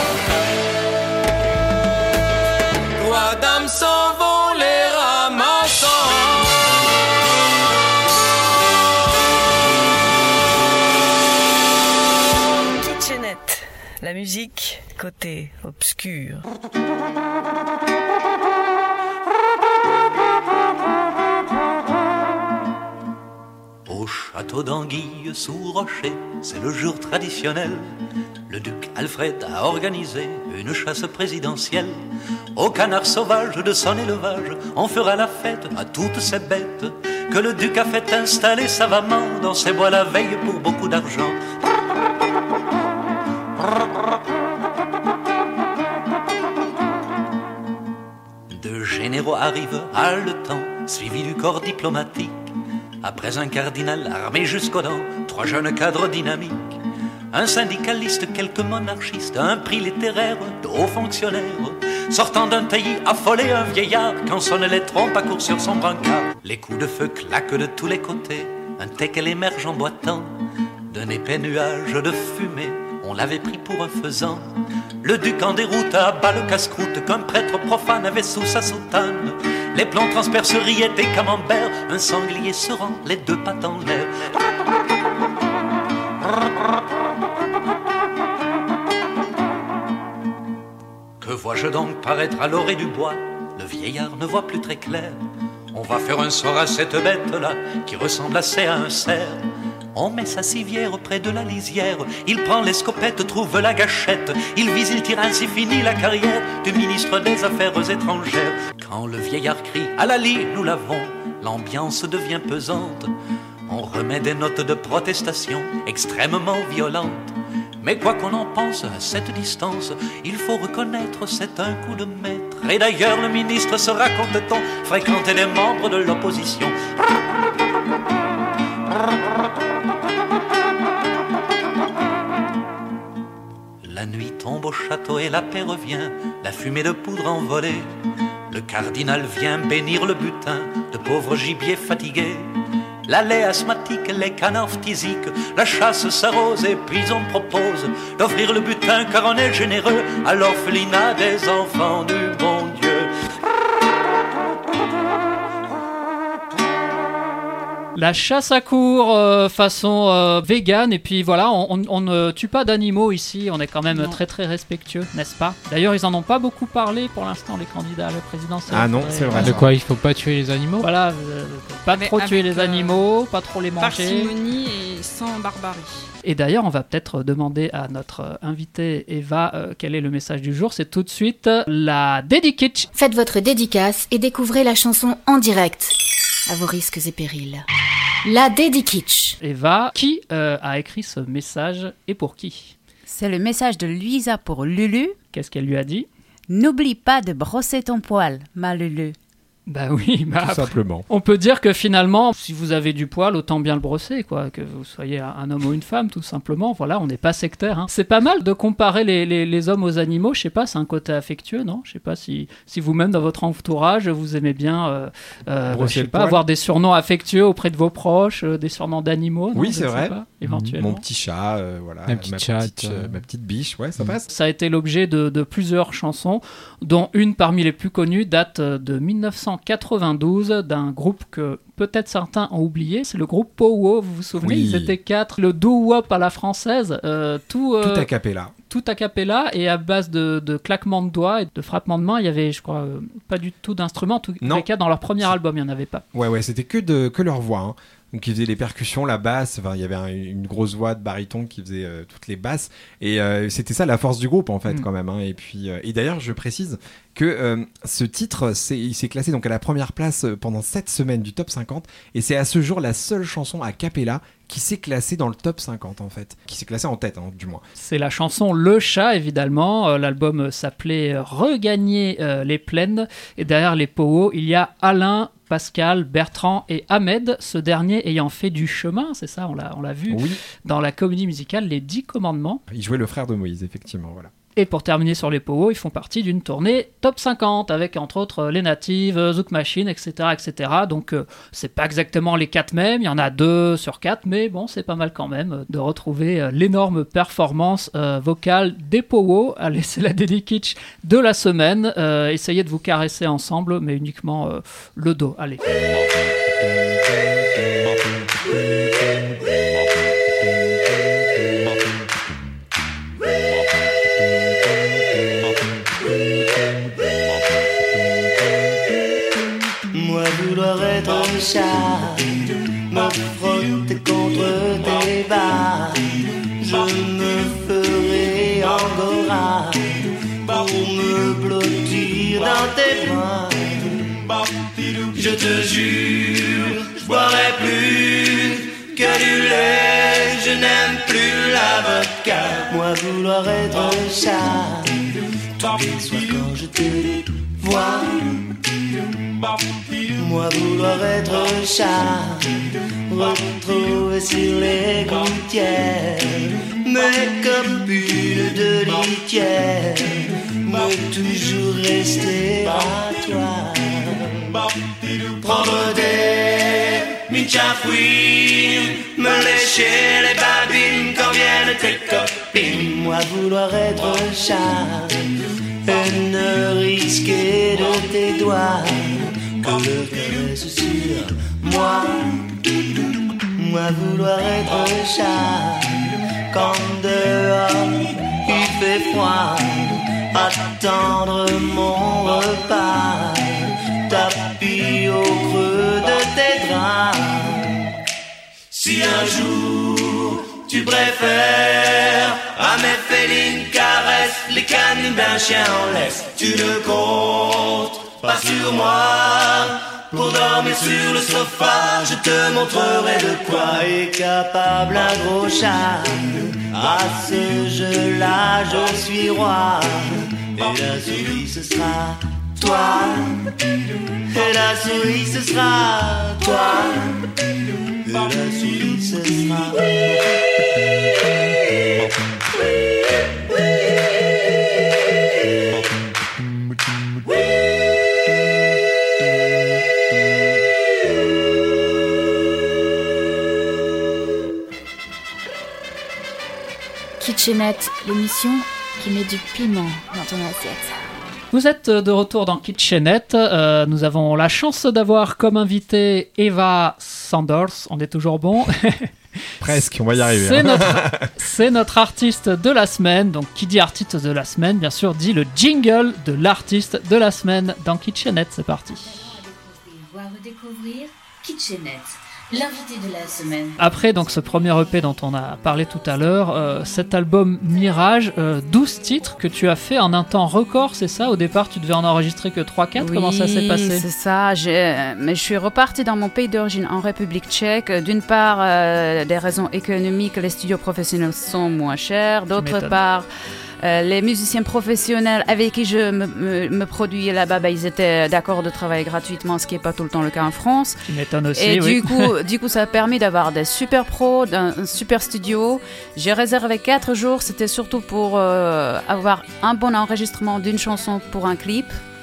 Trois dames s'en vont les ramassant. Kitchenette, la musique côté obscur. Au château d'Anguille sous rocher, c'est le jour traditionnel. Le duc Alfred a organisé une chasse présidentielle. Au canard sauvage de son élevage, on fera la fête à toutes ces bêtes que le duc a fait installer savamment dans ses bois la veille pour beaucoup d'argent. Deux généraux arrivent haletant, suivis du corps diplomatique. Après un cardinal armé jusqu'aux dents, trois jeunes cadres dynamiques. Un syndicaliste, quelques monarchistes, un prix littéraire, de hauts fonctionnaires. Sortant d'un taillis affolé, un vieillard, quand sonnent les trompes, accourt sur son brancard. Les coups de feu claquent de tous les côtés, un teckel émerge en boitant. D'un épais nuage de fumée, on l'avait pris pour un faisan. Le duc en déroute abat le casse-croûte qu'un prêtre profane avait sous sa soutane. Les plans transpercent rillettes et camembert, un sanglier se rend, les deux pattes en l'air. Que vois-je donc paraître à l'orée du bois? Le vieillard ne voit plus très clair. On va faire un sort à cette bête-là qui ressemble assez à un cerf. On met sa civière près de la lisière. Il prend l'escopette, trouve la gâchette. Il vise, il tire, ainsi finit la carrière du ministre des Affaires étrangères. Quand le vieillard crie « à la lie, nous l'avons », l'ambiance devient pesante. On remet des notes de protestation extrêmement violentes. Mais quoi qu'on en pense, à cette distance, il faut reconnaître, c'est un coup de maître. Et d'ailleurs, le ministre se raconte-t-on fréquenter des membres de l'opposition. La nuit tombe au château et la paix revient, la fumée de poudre envolée. Le cardinal vient bénir le butin de pauvres gibiers fatigués. La laie asthmatique, les canards phtisiques, la chasse s'arrose et puis on propose d'offrir le butin car on est généreux à l'orphelinat des enfants du bon Dieu. La chasse à courre euh, façon euh, vegan, et puis voilà, on, on, on ne tue pas d'animaux ici, on est quand même non. très très respectueux, n'est-ce pas? D'ailleurs, ils en ont pas beaucoup parlé pour l'instant, les candidats à la présidentielle. Ah non, c'est vrai. De quoi, il faut pas tuer les animaux? Voilà, euh, pas Mais trop tuer les euh, animaux, pas trop les manger. Parcimonie et sans barbarie. Et d'ailleurs, on va peut-être demander à notre invitée Eva euh, quel est le message du jour. C'est tout de suite la dédicace. Faites votre dédicace et découvrez la chanson en direct, à vos risques et périls. La dédicace. Eva, qui euh, a écrit ce message et pour qui? C'est le message de Louisa pour Lulu. Qu'est-ce qu'elle lui a dit? N'oublie pas de brosser ton poil, ma Lulu. Bah oui, bah tout simplement. On peut dire que finalement, si vous avez du poil, autant bien le brosser, quoi, que vous soyez un homme ou une femme, tout simplement. Voilà, on n'est pas sectaire. Hein. C'est pas mal de comparer les, les, les hommes aux animaux. Je sais pas, c'est un côté affectueux, non? Je sais pas si, si vous-même dans votre entourage, vous aimez bien, euh, euh, je sais pas, avoir des surnoms affectueux auprès de vos proches, euh, des surnoms d'animaux. Oui, non, c'est vrai. Pas, éventuellement. Mon petit chat, euh, voilà, ma petite, ma, chatte, petite euh... ma petite biche, ouais, ça passe. Ça a été l'objet de, de plusieurs chansons, dont une parmi les plus connues date de dix-neuf cent quatre-vingt-douze. D'un groupe que peut-être certains ont oublié, c'est le groupe Powo, vous vous souvenez? Oui. Ils étaient quatre, le doo-wop à la française, euh, tout, euh, tout a cappella. Tout a cappella et à base de, de claquements de doigts et de frappements de mains, il y avait, je crois, euh, pas du tout d'instruments. En tous les cas, dans leur premier album, il n'y en avait pas. Ouais, ouais, c'était que, de, que leur voix. Hein. Donc ils faisaient les percussions, la basse, enfin il y avait un, une grosse voix de baryton qui faisait euh, toutes les basses et euh, c'était ça la force du groupe en fait mmh. quand même. Hein. Et puis euh, et d'ailleurs je précise que euh, ce titre c'est, il s'est classé donc à la première place pendant sept semaines du top cinquante et c'est à ce jour la seule chanson a cappella qui s'est classée dans le top cinquante en fait, qui s'est classée en tête hein, du moins. C'est la chanson Le Chat évidemment, euh, l'album s'appelait Regagner euh, les plaines et derrière les Powo il y a Alain, Pascal, Bertrand et Ahmed, ce dernier ayant fait du chemin, c'est ça, on l'a, on l'a vu, oui. dans la comédie musicale Les Dix Commandements. Il jouait le frère de Moïse, effectivement, voilà. Et pour terminer sur les Powo, ils font partie d'une tournée top cinquante avec entre autres Les Natives, Zouk Machine, et cetera, et cetera. Donc euh, c'est pas exactement les quatre mêmes, il y en a deux sur quatre, mais bon, c'est pas mal quand même de retrouver euh, l'énorme performance euh, vocale des Powo. Allez, c'est la dédicace de la semaine. Euh, essayez de vous caresser ensemble, mais uniquement euh, le dos. Allez. Vouloir être un chat, me frotter contre tes bas, je me ferai angora pour me blottir dans tes bras. Je te jure, je boirai plus que du lait, je n'aime plus la vodka. Moi vouloir être un chat, tous les soirs quand je te vois. Moi vouloir être un chat, retrouver sur les gouttières mes copines de litière, mais toujours rester à toi. Prendre des minchafouines, me lécher les babines quand viennent tes copines. Moi vouloir être un chat et ne risquer de tes doigts que le caresse sur moi. Moi vouloir être un chat quand dehors il fait froid, attendre mon repas tapis au creux de tes draps. Si un jour tu préfères à mes félines caresses les canines d'un chien en laisse, tu ne comptes pas sur moi. Pour dormir sur le sofa, je te montrerai de quoi est capable un gros chat. À ce jeu-là, je suis roi. Et la souris, ce sera toi. Et la souris, ce sera toi. Et la souris, ce sera Kitchenette, l'émission qui met du piment dans ton assiette. Vous êtes de retour dans Kitchenette. Euh, nous avons la chance d'avoir comme invité Eva Sanders. On est toujours bon. Presque, on va y arriver. C'est, hein. notre, c'est notre artiste de la semaine. Donc, qui dit artiste de la semaine, bien sûr, dit le jingle de l'artiste de la semaine dans Kitchenette. C'est parti. Voir redécouvrir Kitchenette, l'invité de la semaine. Après donc ce premier E P dont on a parlé tout à l'heure, euh, cet album Mirage, euh, douze titres que tu as fait en un temps record, c'est ça? Au départ, tu devais en enregistrer que trois quatre. Oui, comment ça s'est passé? C'est ça. J'ai, mais je suis repartie dans mon pays d'origine, en République tchèque. D'une part, euh, des raisons économiques, les studios professionnels sont moins chers. D'autre part, Euh, les musiciens professionnels avec qui je me, me, me produis là-bas, bah, ils étaient d'accord de travailler gratuitement, ce qui n'est pas tout le temps le cas en France. Tu m'étonnes aussi, Et oui. du coup, du coup, ça a permis d'avoir des super pros, un super studio. J'ai réservé quatre jours, c'était surtout pour euh, avoir un bon enregistrement d'une chanson pour un clip.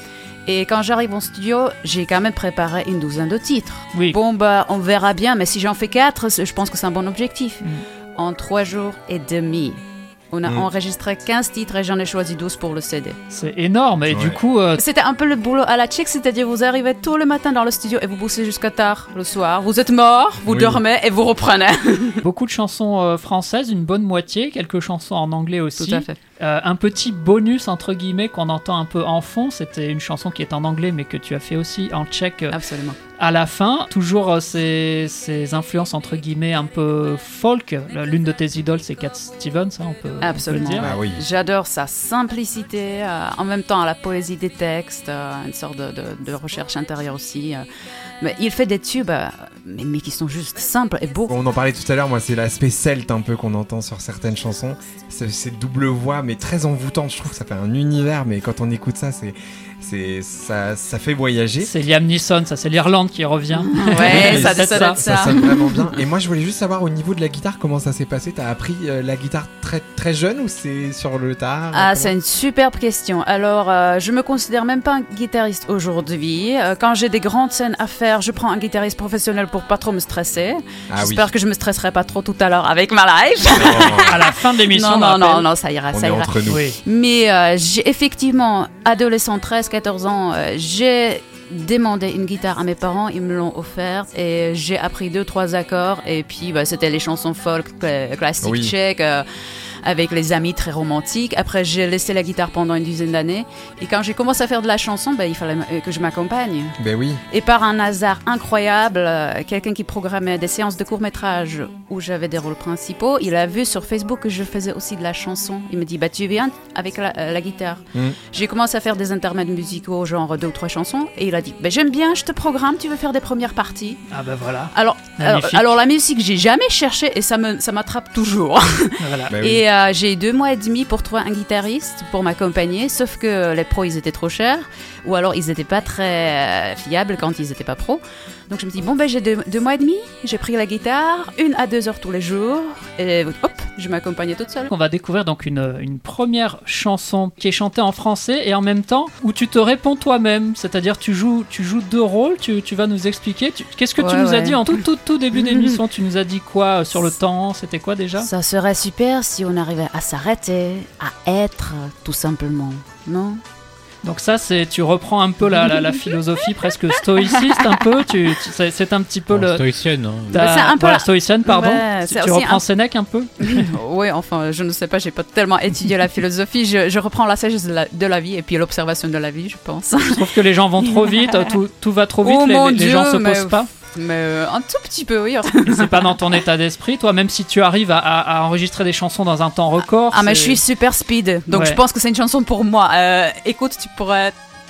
Et quand j'arrive en studio, j'ai quand même préparé une douzaine de titres. Oui. Bon, bah, on verra bien, mais si j'en fais quatre, je pense que c'est un bon objectif. Mm. En trois jours et demi. On a Mmh. enregistré quinze titres et j'en ai choisi douze pour le C D. C'est énorme et Ouais. du coup... Euh... C'était un peu le boulot à la tchèque, c'est-à-dire vous arrivez tôt le matin dans le studio et vous bossez jusqu'à tard le soir. Vous êtes mort, vous Oui. dormez et vous reprenez. Beaucoup de chansons euh, françaises, une bonne moitié, quelques chansons en anglais aussi. Tout à fait. Euh, un petit bonus entre guillemets qu'on entend un peu en fond, c'était une chanson qui est en anglais mais que tu as fait aussi en tchèque. euh, Absolument. À la fin, toujours euh, ces, ces influences entre guillemets un peu folk. L'une de tes idoles, c'est Cat Stevens, hein, on peut, on peut Absolument. le dire. Ah oui. J'adore sa simplicité, euh, en même temps la poésie des textes, euh, une sorte de, de, de recherche intérieure aussi. euh. Mais il fait des tubes, euh, mais, mais qui sont juste simples et beaux. On en parlait tout à l'heure, moi c'est l'aspect celte un peu qu'on entend sur certaines chansons. C'est, c'est double voix mais très envoûtante, je trouve que ça fait un univers, mais quand on écoute ça, c'est, c'est, ça, ça fait voyager. C'est Liam Neeson, ça c'est l'Irlande qui revient. Ouais, ça, C'est ça, ça. ça, Ça sonne vraiment bien. Et moi je voulais juste savoir au niveau de la guitare, comment ça s'est passé? T'as appris euh, la guitare très, très jeune ou c'est sur le tard? Ah, Comment- c'est une superbe question. Alors, euh, je me considère même pas un guitariste aujourd'hui. Euh, quand j'ai des grandes scènes à faire, je prends un guitariste professionnel pour pas trop me stresser. Ah J'espère oui. que je me stresserai pas trop tout à l'heure avec ma live. À la fin de l'émission, non, on non, rappelle. non, non, ça ira, On ça est ira. entre nous. Oui. Mais euh, j'ai effectivement, adolescent, treize quatorze ans, euh, j'ai demandé une guitare à mes parents, ils me l'ont offerte et j'ai appris deux trois accords et puis bah, c'était les chansons folk cla- classiques Oui. tchèques euh, avec les amis très romantiques. Après j'ai laissé la guitare pendant une dizaine d'années et quand j'ai commencé à faire de la chanson, bah, il fallait m- que je m'accompagne. Ben oui. Et par un hasard incroyable, euh, quelqu'un qui programmait des séances de court-métrage où j'avais des rôles principaux, il a vu sur Facebook que je faisais aussi de la chanson. Il me dit, bah tu viens avec la, euh, la guitare. Mm. J'ai commencé à faire des intermèdes musicaux, genre deux ou trois chansons, et il a dit, bah j'aime bien, je te programme, tu veux faire des premières parties. Ah ben voilà. Alors, alors, Magnifique. alors la musique, j'ai jamais cherché et ça, me, ça m'attrape toujours. Voilà. Ben oui. Et euh, j'ai eu deux mois et demi pour trouver un guitariste pour m'accompagner, sauf que les pros, ils étaient trop chers, ou alors ils n'étaient pas très euh, fiables quand ils n'étaient pas pros. Donc je me dis, bon ben j'ai deux, deux mois et demi, j'ai pris la guitare, une à deux heures tous les jours, et hop, je m'accompagnais toute seule. On va découvrir donc une, une première chanson qui est chantée en français et en même temps où tu te réponds toi-même, c'est-à-dire tu joues, tu joues deux rôles, tu, tu vas nous expliquer. Tu- qu'est-ce que tu Ouais, nous as ouais. dit en tout, tout, tout début d'émission? Tu nous as dit quoi euh, sur le temps? C'était quoi déjà? Ça serait super si on arrivait à s'arrêter, à être, tout simplement, non? Donc ça, c'est tu reprends un peu la, la, la philosophie presque stoïciste un peu. Tu, tu- c'est, c'est un petit peu Bon, le stoïcienne, hein. ta- Bah, c'est un peu voilà, la- stoïcienne, pardon. Ouais, tu c'est tu aussi reprends un- Sénèque un peu. Oui, enfin, je ne sais pas, j'ai pas tellement étudié la philosophie, je, je reprends la sagesse de la, de la vie et puis l'observation de la vie, je pense. Je trouve que les gens vont trop vite, tout, tout va trop vite, Oh les, mon les Dieu, gens se mais- posent pas. Mais euh, un tout petit peu, oui. Et c'est pas dans ton état d'esprit, toi, même si tu arrives à, à- à enregistrer des chansons dans un temps record. Ah, mais je c'est- suis super speed, donc Ouais. je pense que c'est une chanson pour moi. Euh, écoute, tu pourrais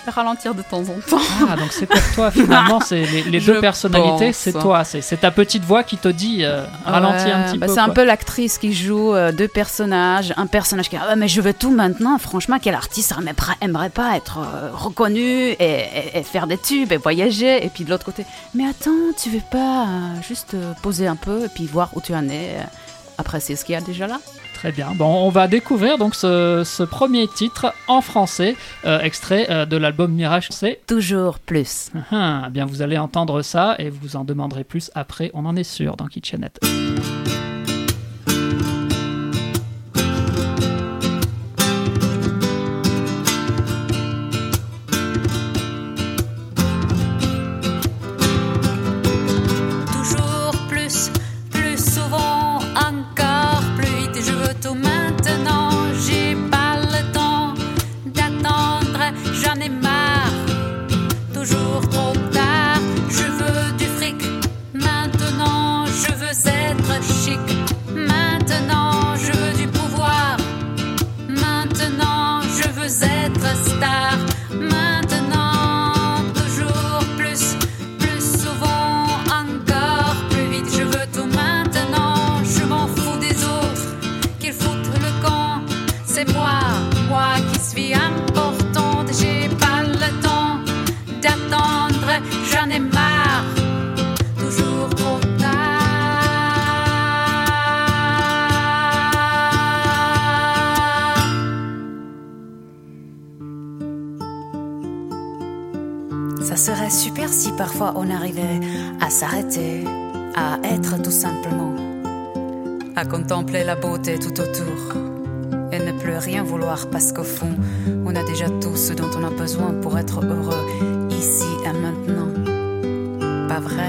ralentir de temps en temps. Ah, donc c'est pour toi finalement, c'est les, les deux Je personnalités, pense. c'est toi, c'est, c'est ta petite voix qui te dit euh, ralentis Ouais, un petit bah peu. c'est un quoi. peu l'actrice qui joue euh, deux personnages. Un personnage qui dit ah, mais je veux tout maintenant. Franchement, quel artiste aimerait, aimerait pas être euh, reconnu et, et- et faire des tubes et voyager. Et puis de l'autre côté, mais attends, tu veux pas euh, juste euh, poser un peu et puis voir où tu en es, euh, apprécier ce qu'il y a déjà là. Très bien. Bon, on va découvrir donc ce, ce premier titre en français, euh, extrait euh, de l'album Mirage. C'est Toujours plus. Ah, ah, bien, vous allez entendre ça et vous en demanderez plus après. On en est sûr dans Kitchenette. Toujours plus, plus souvent, encore plus vite. Je veux tout maintenant. J'ai pas le temps d'attendre. J'en ai marre. Toujours trop tard. Je veux du fric. Maintenant, je veux être chic. Maintenant, je veux du pouvoir. Maintenant, je veux être star. Maintenant, toujours plus, plus souvent, encore plus vite. Je veux tout maintenant. Je m'en fous des autres, qu'ils foutent le camp. C'est moi, moi qui suis importante. J'ai pas le temps d'attendre. J'en ai marre. Toujours trop tard. Ça serait super si parfois on arrivait à s'arrêter, à être tout simplement, à contempler la beauté tout autour et ne plus rien vouloir parce qu'au fond, on a déjà tout ce dont on a besoin pour être heureux ici et maintenant. Pas vrai?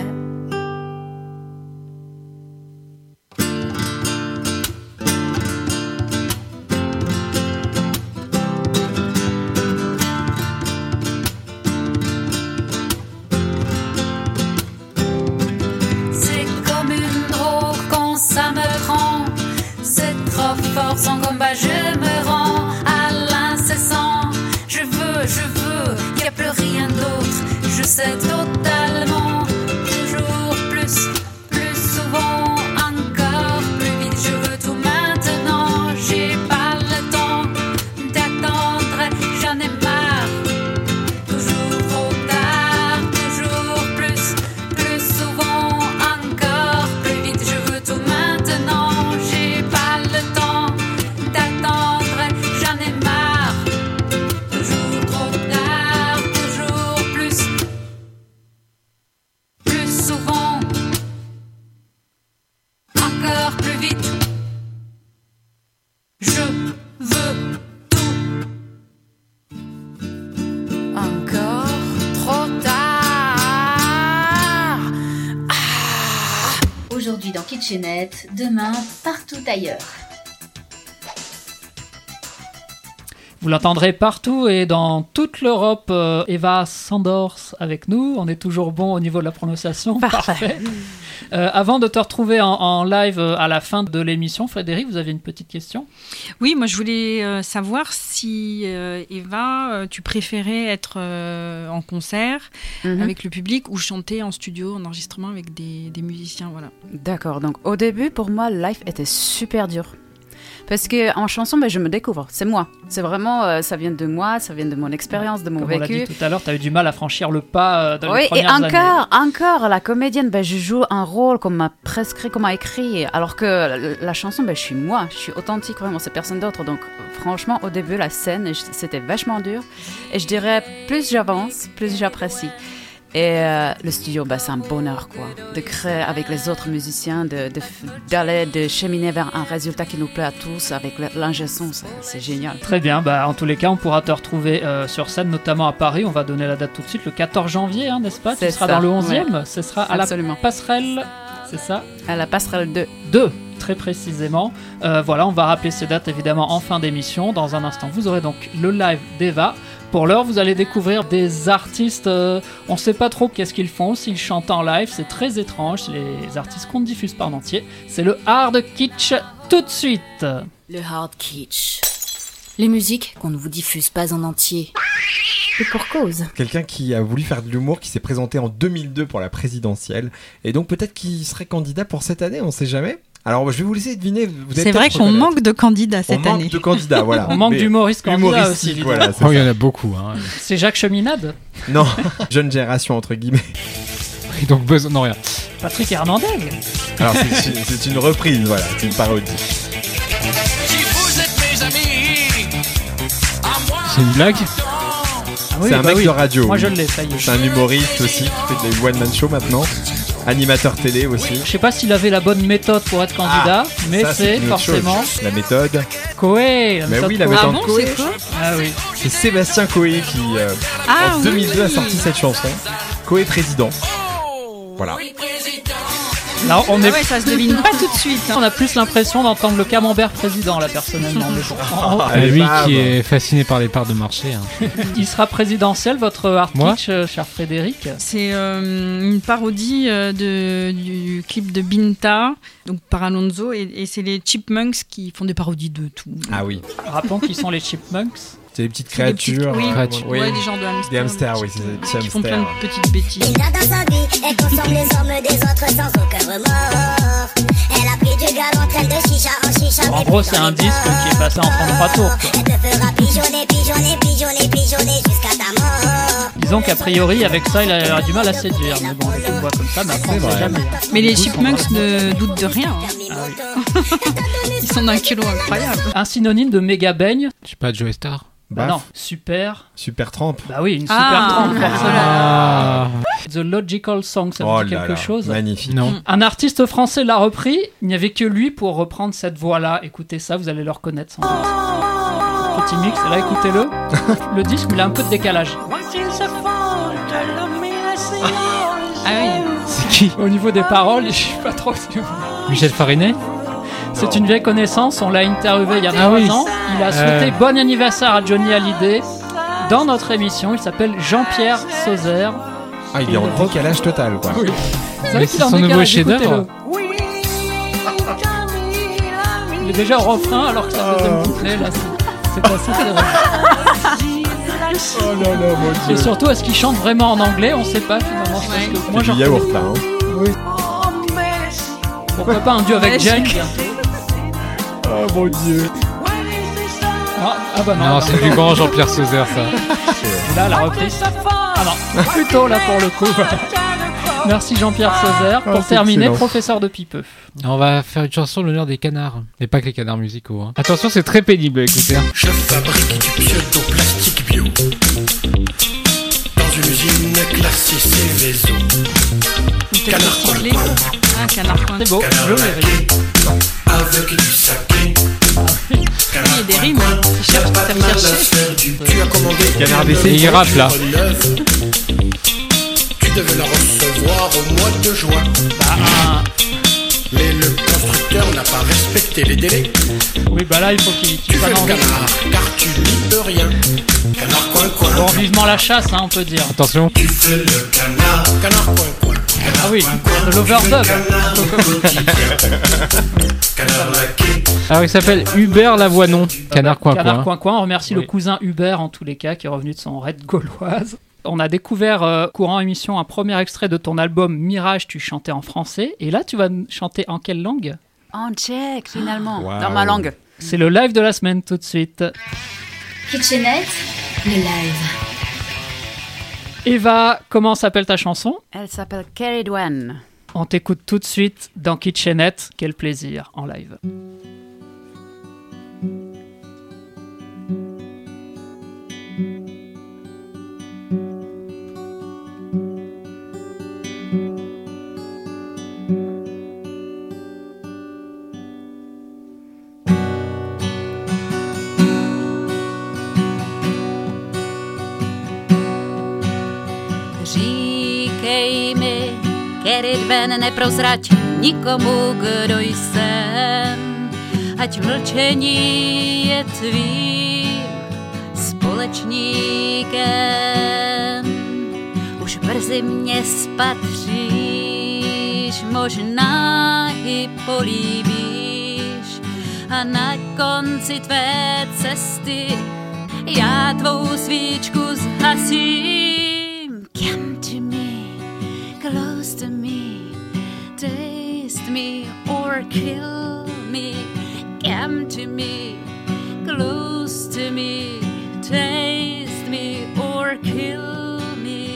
C'est comme une drogue quand ça me prend. C'est trop fort, sans combat je me rends à l'incessant. Je veux, je veux, y a plus rien d'autre. Je sais totalement. Toujours plus, plus souvent, encore plus vite. Je veux tout maintenant. J'ai pas le temps d'attendre. J'en ai marre. Toujours trop tard, toujours plus, plus souvent, encore plus vite. Je veux tout maintenant. J'ai pas le temps d'attendre. J'en ai marre. Toujours trop tard, toujours plus, plus souvent, encore plus vite. Je veux tout. Encore trop tard. Aujourd'hui dans Kitchenette, demain partout ailleurs. Vous l'entendrez partout et dans toute l'Europe. euh, Eva Sandors avec nous. On est toujours bon au niveau de la prononciation. Parfait. Euh, avant de te retrouver en, en live euh, à la fin de l'émission, Frédéric, vous avez une petite question? Oui, moi je voulais euh, savoir si euh, Eva, euh, tu préférais être euh, en concert Mhm. avec le public ou chanter en studio, en enregistrement avec des, des musiciens, voilà. D'accord, donc au début, pour moi, le live était super dur. Parce qu'en chanson, ben, je me découvre, c'est moi. C'est vraiment, euh, ça vient de moi, ça vient de mon expérience, de mon Comme on l'a vécu. dit tout à l'heure, tu as eu du mal à franchir le pas euh, dans les Oui, et premières années. encore, encore, la comédienne, ben, je joue un rôle qu'on m'a prescrit, qu'on m'a écrit, alors que la, la chanson, ben, je suis moi, je suis authentique, vraiment, c'est personne d'autre. Donc, franchement, au début, la scène, je- c'était vachement dur. Et je dirais, plus j'avance, plus j'apprécie. Et euh, le studio, ben, c'est un bonheur, quoi, de créer avec les autres musiciens, de, de, d'aller, de cheminer vers un résultat qui nous plaît à tous, avec le- l'ingé son, c'est, c'est génial. Très bien, bah, en tous les cas, on pourra te retrouver euh, sur scène, notamment à Paris. On va donner la date tout de suite, le quatorze janvier, hein, n'est-ce pas? Tu C'est seras ça, dans le onzième, ouais. ce sera à Absolument. la passerelle, c'est ça? À la passerelle deux. deux, très précisément. Euh, voilà, on va rappeler ces dates évidemment en fin d'émission. Dans un instant, vous aurez donc le live d'Eva. Pour l'heure, vous allez découvrir des artistes, euh, on ne sait pas trop qu'est-ce qu'ils font, s'ils chantent en live, c'est très étrange, c'est les artistes qu'on ne diffuse pas en entier. C'est le hard kitsch tout de suite. Le hard kitsch. Les musiques qu'on ne vous diffuse pas en entier. Et pour cause. Quelqu'un qui a voulu faire de l'humour, qui s'est présenté en deux mille deux pour la présidentielle. Et donc peut-être qu'il serait candidat pour cette année, on sait jamais. Alors je vais vous laisser deviner. Vous c'est vrai qu'on reconnaître. manque de candidats cette on année. On manque de candidats, voilà. On manque d'humoristes candidats aussi. Voilà, oh, il y en a beaucoup. Hein. C'est Jacques Cheminade ? Non, jeune génération entre guillemets. Et donc besoin non rien. Patrick Hernandez. Alors c'est, c'est une reprise, voilà, c'est une parodie. Si vous êtes mes amis, à moi. C'est une blague ? Ah oui, c'est un bah mec oui. de radio. Moi oui. je l'ai, ça y est. C'est un humoriste aussi, qui fait des one-man shows maintenant. Animateur télé aussi. Je sais pas s'il avait la bonne méthode pour être candidat, ah, mais ça, c'est, c'est forcément la méthode. Coé. Mais oui, la méthode ah bon, Coé. C'est quoi ah oui. C'est Sébastien Coé qui euh, ah, en oui. deux mille deux a sorti cette chanson. Coé président. Voilà. Là, on est... ah ouais, ça se devine pas tout de suite. Hein. On a plus l'impression d'entendre le camembert président, là, personnellement. Mais bon. Ah, lui qui est fasciné par les parts de marché. Hein. Il sera présidentiel, votre art kitsch, euh, cher Frédéric. C'est euh, une parodie euh, de, du clip de Binta, donc par Alonso, et, et c'est les Chipmunks qui font des parodies de tout. Ah oui. Rappelons qui sont les Chipmunks. C'est des petites créatures. Des petites, oui, créatures. Ouais, des genres de hamsters. Des hamsters, oui, c'est des petits qui hamsters. font plein de petites bêtises. Linda dans sa vie, elle consomme les hommes des autres sans aucun remords. Elle a pris du galon, traîne de chicha en chicha. Bon, en gros, c'est un disque qui est passé en trente-trois tours. Quoi. Elle te fera pigeonner, pigeonner, pigeonner, pigeonner jusqu'à ta mort. Disons qu'a priori, avec ça, il a du mal à séduire. Mais bon, on le voit comme ça, mais après, on sait jamais. Mais les Chipmunks ne doutent de rien. Ah, oui. Ils sont d'un kilo incroyable. Un synonyme de méga baigne. Je sais pas, Joe Star. Bah non, super. Super trempe. Bah oui, une super ah, trempe, forcément. Ah. The Logical Song, ça oh vous dit quelque là, chose ? Magnifique. Non. Un artiste français l'a repris. Il n'y avait que lui pour reprendre cette voix-là. Écoutez ça, vous allez le reconnaître sans doute. Petit mix, là, écoutez-le. Le disque, il a un peu de décalage. Ah oui. C'est qui ? Au niveau des paroles, je sais pas trop si... Michel Farinet ? C'est une vieille connaissance, on l'a interviewé il y a ah trois oui. ans. Il a souhaité euh... bon anniversaire à Johnny Hallyday dans notre émission. Il s'appelle Jean-Pierre Sauzère. Ah, il est en décalage total, quoi. Oui. Mais c'est son nouveau chef-d'œuvre. Il est déjà au refrain alors que c'est le deuxième couplet. Là, c'est, c'est assez terrible. Oh non, non, mon Dieu. Et surtout, est-ce qu'il chante vraiment en anglais ? On sait pas finalement. Ouais. Parce que moi, j'en du yaourt, là. Hein. Oui. Pourquoi pas un duo avec Jack ? Oh mon Dieu. Ah, ah bah non. Non, non c'est du grand Jean-Pierre Sauzère, ça. Là, la reprise. Ah non, plutôt là pour le coup. Merci Jean-Pierre Sauzère. Pour oh, terminer, excellent. professeur de pipeux. On va faire une chanson en l'honneur des canards. Mais pas que les canards musicaux. Hein. Attention, c'est très pénible à écouter. Hein. Je fabrique du pseudo-plastique bio dans une usine classée Céveso. Canard coin coin. Ah, canard coin. C'est beau. Canard Je laqué avec du saké. Il y a des rimes. Tu cherches, ça me chercher. Tu as commandé Canard une d'essai. Et il rappe là. neuve. Tu devais la recevoir au mois de juin. Ah, Mais le constructeur n'a pas respecté les délais. oui, bah là, il faut qu'il, qu'il Tu fais soit le dans canard, car tu n'y peux rien. Canard coin coin. Bon, vivement la chasse, hein, on peut dire. Attention. Tu fais le canard, canard coin coin. Canard Ah oui, coin, de l'overdub. canard quotidien. Canard laqué. Alors, il s'appelle Hubert Lavoinon. Canard coin Canard coin. coin coin. On remercie Oui. le cousin Hubert en tous les cas qui est revenu de son raid gauloise. On a découvert euh, courant émission un premier extrait de ton album Mirage, tu chantais en français. Et là, tu vas chanter en quelle langue ? En tchèque, finalement, Wow. dans ma langue. C'est le live de la semaine tout de suite. Kitchenette, le live. Eva, comment s'appelle ta chanson ? Elle s'appelle Carried One. On t'écoute tout de suite dans Kitchenette. Quel plaisir en live. Říkej mi, Carried One, neprozrať nikomu, kdo jsem. Ať mlčení je tvým společníkem. Už brzy mě spatříš, možná i políbíš. A na konci tvé cesty já tvou svíčku zhasím. Come to me, close to me, taste me or kill me. Come to me, close to me, taste me or kill me.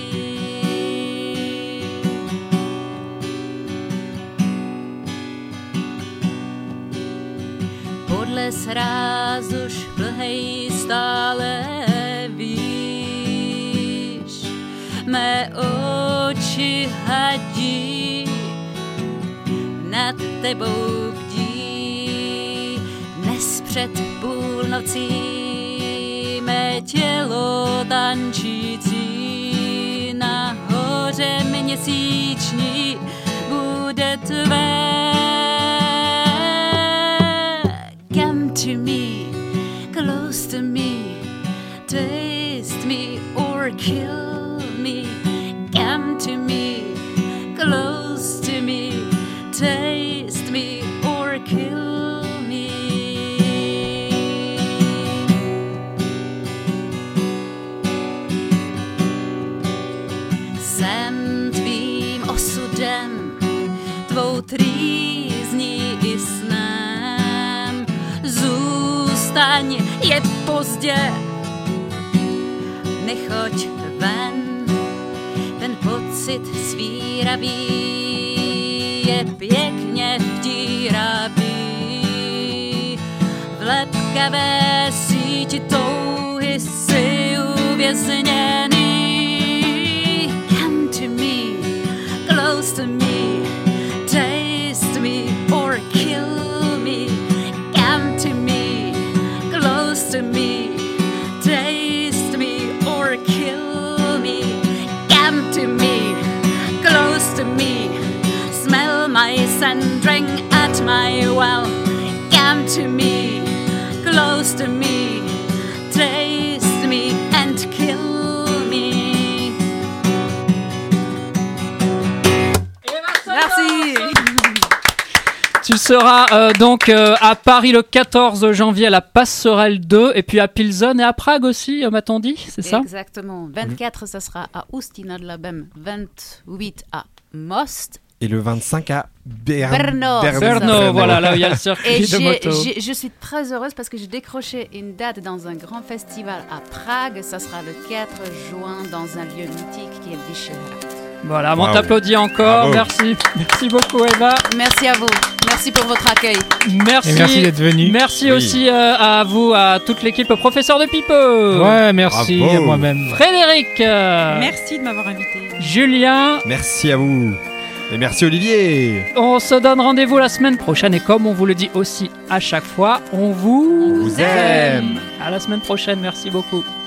Podle srázu šplhej stále víš, mé oči hadí, nad tebou bdí. Dnes před půlnocí mé tělo tančící, nahoře měsíční bude tvé. Come to me, close to me, taste me or kill me. Come to me, close to me, taste me or kill me. Jsem tvým osudem, tvou trýzní i snem. Zůstaň, je pozdě, nechoď ven. Ten pocit svíravý je pěkně vtíravý. V lepkavé síti touhy si uvězněný. Come to me, close to me, taste me or kill me. Come to me, close to me, taste me or kill me. Come to me, close to me, smell my scent, drink at my well. Come to me, close to me, taste me and kill me. Merci. Tu seras euh, donc euh, à Paris le quatorze janvier à la Passerelle deux et puis à Pilsen et à Prague aussi, euh, m'a-t-on dit, c'est ça? Exactement. vingt-quatre, ça sera à Ustina de la Bem, vingt-huit à Most. Et le vingt-cinq à Bern... Brno. Brno, Brno, voilà, là où il y a le circuit Et de j'ai- moto. j'ai- je suis très heureuse parce que j'ai décroché une date dans un grand festival à Prague. Ça sera le quatre juin dans un lieu mythique qui est Vyšehrad. Voilà, on Wow. t'applaudit encore, Bravo. merci. Merci beaucoup Eva. Merci à vous. Merci pour votre accueil. Merci. Et merci d'être venu. Merci Oui. aussi euh, à vous, à toute l'équipe Professeur de Pipo. Ouais, merci Bravo. à moi-même. Frédéric. euh, Merci de m'avoir invité. Julien. Merci à vous. Et merci Olivier. On se donne rendez-vous la semaine prochaine et comme on vous le dit aussi à chaque fois, on vous, On vous aime. À la semaine prochaine, merci beaucoup.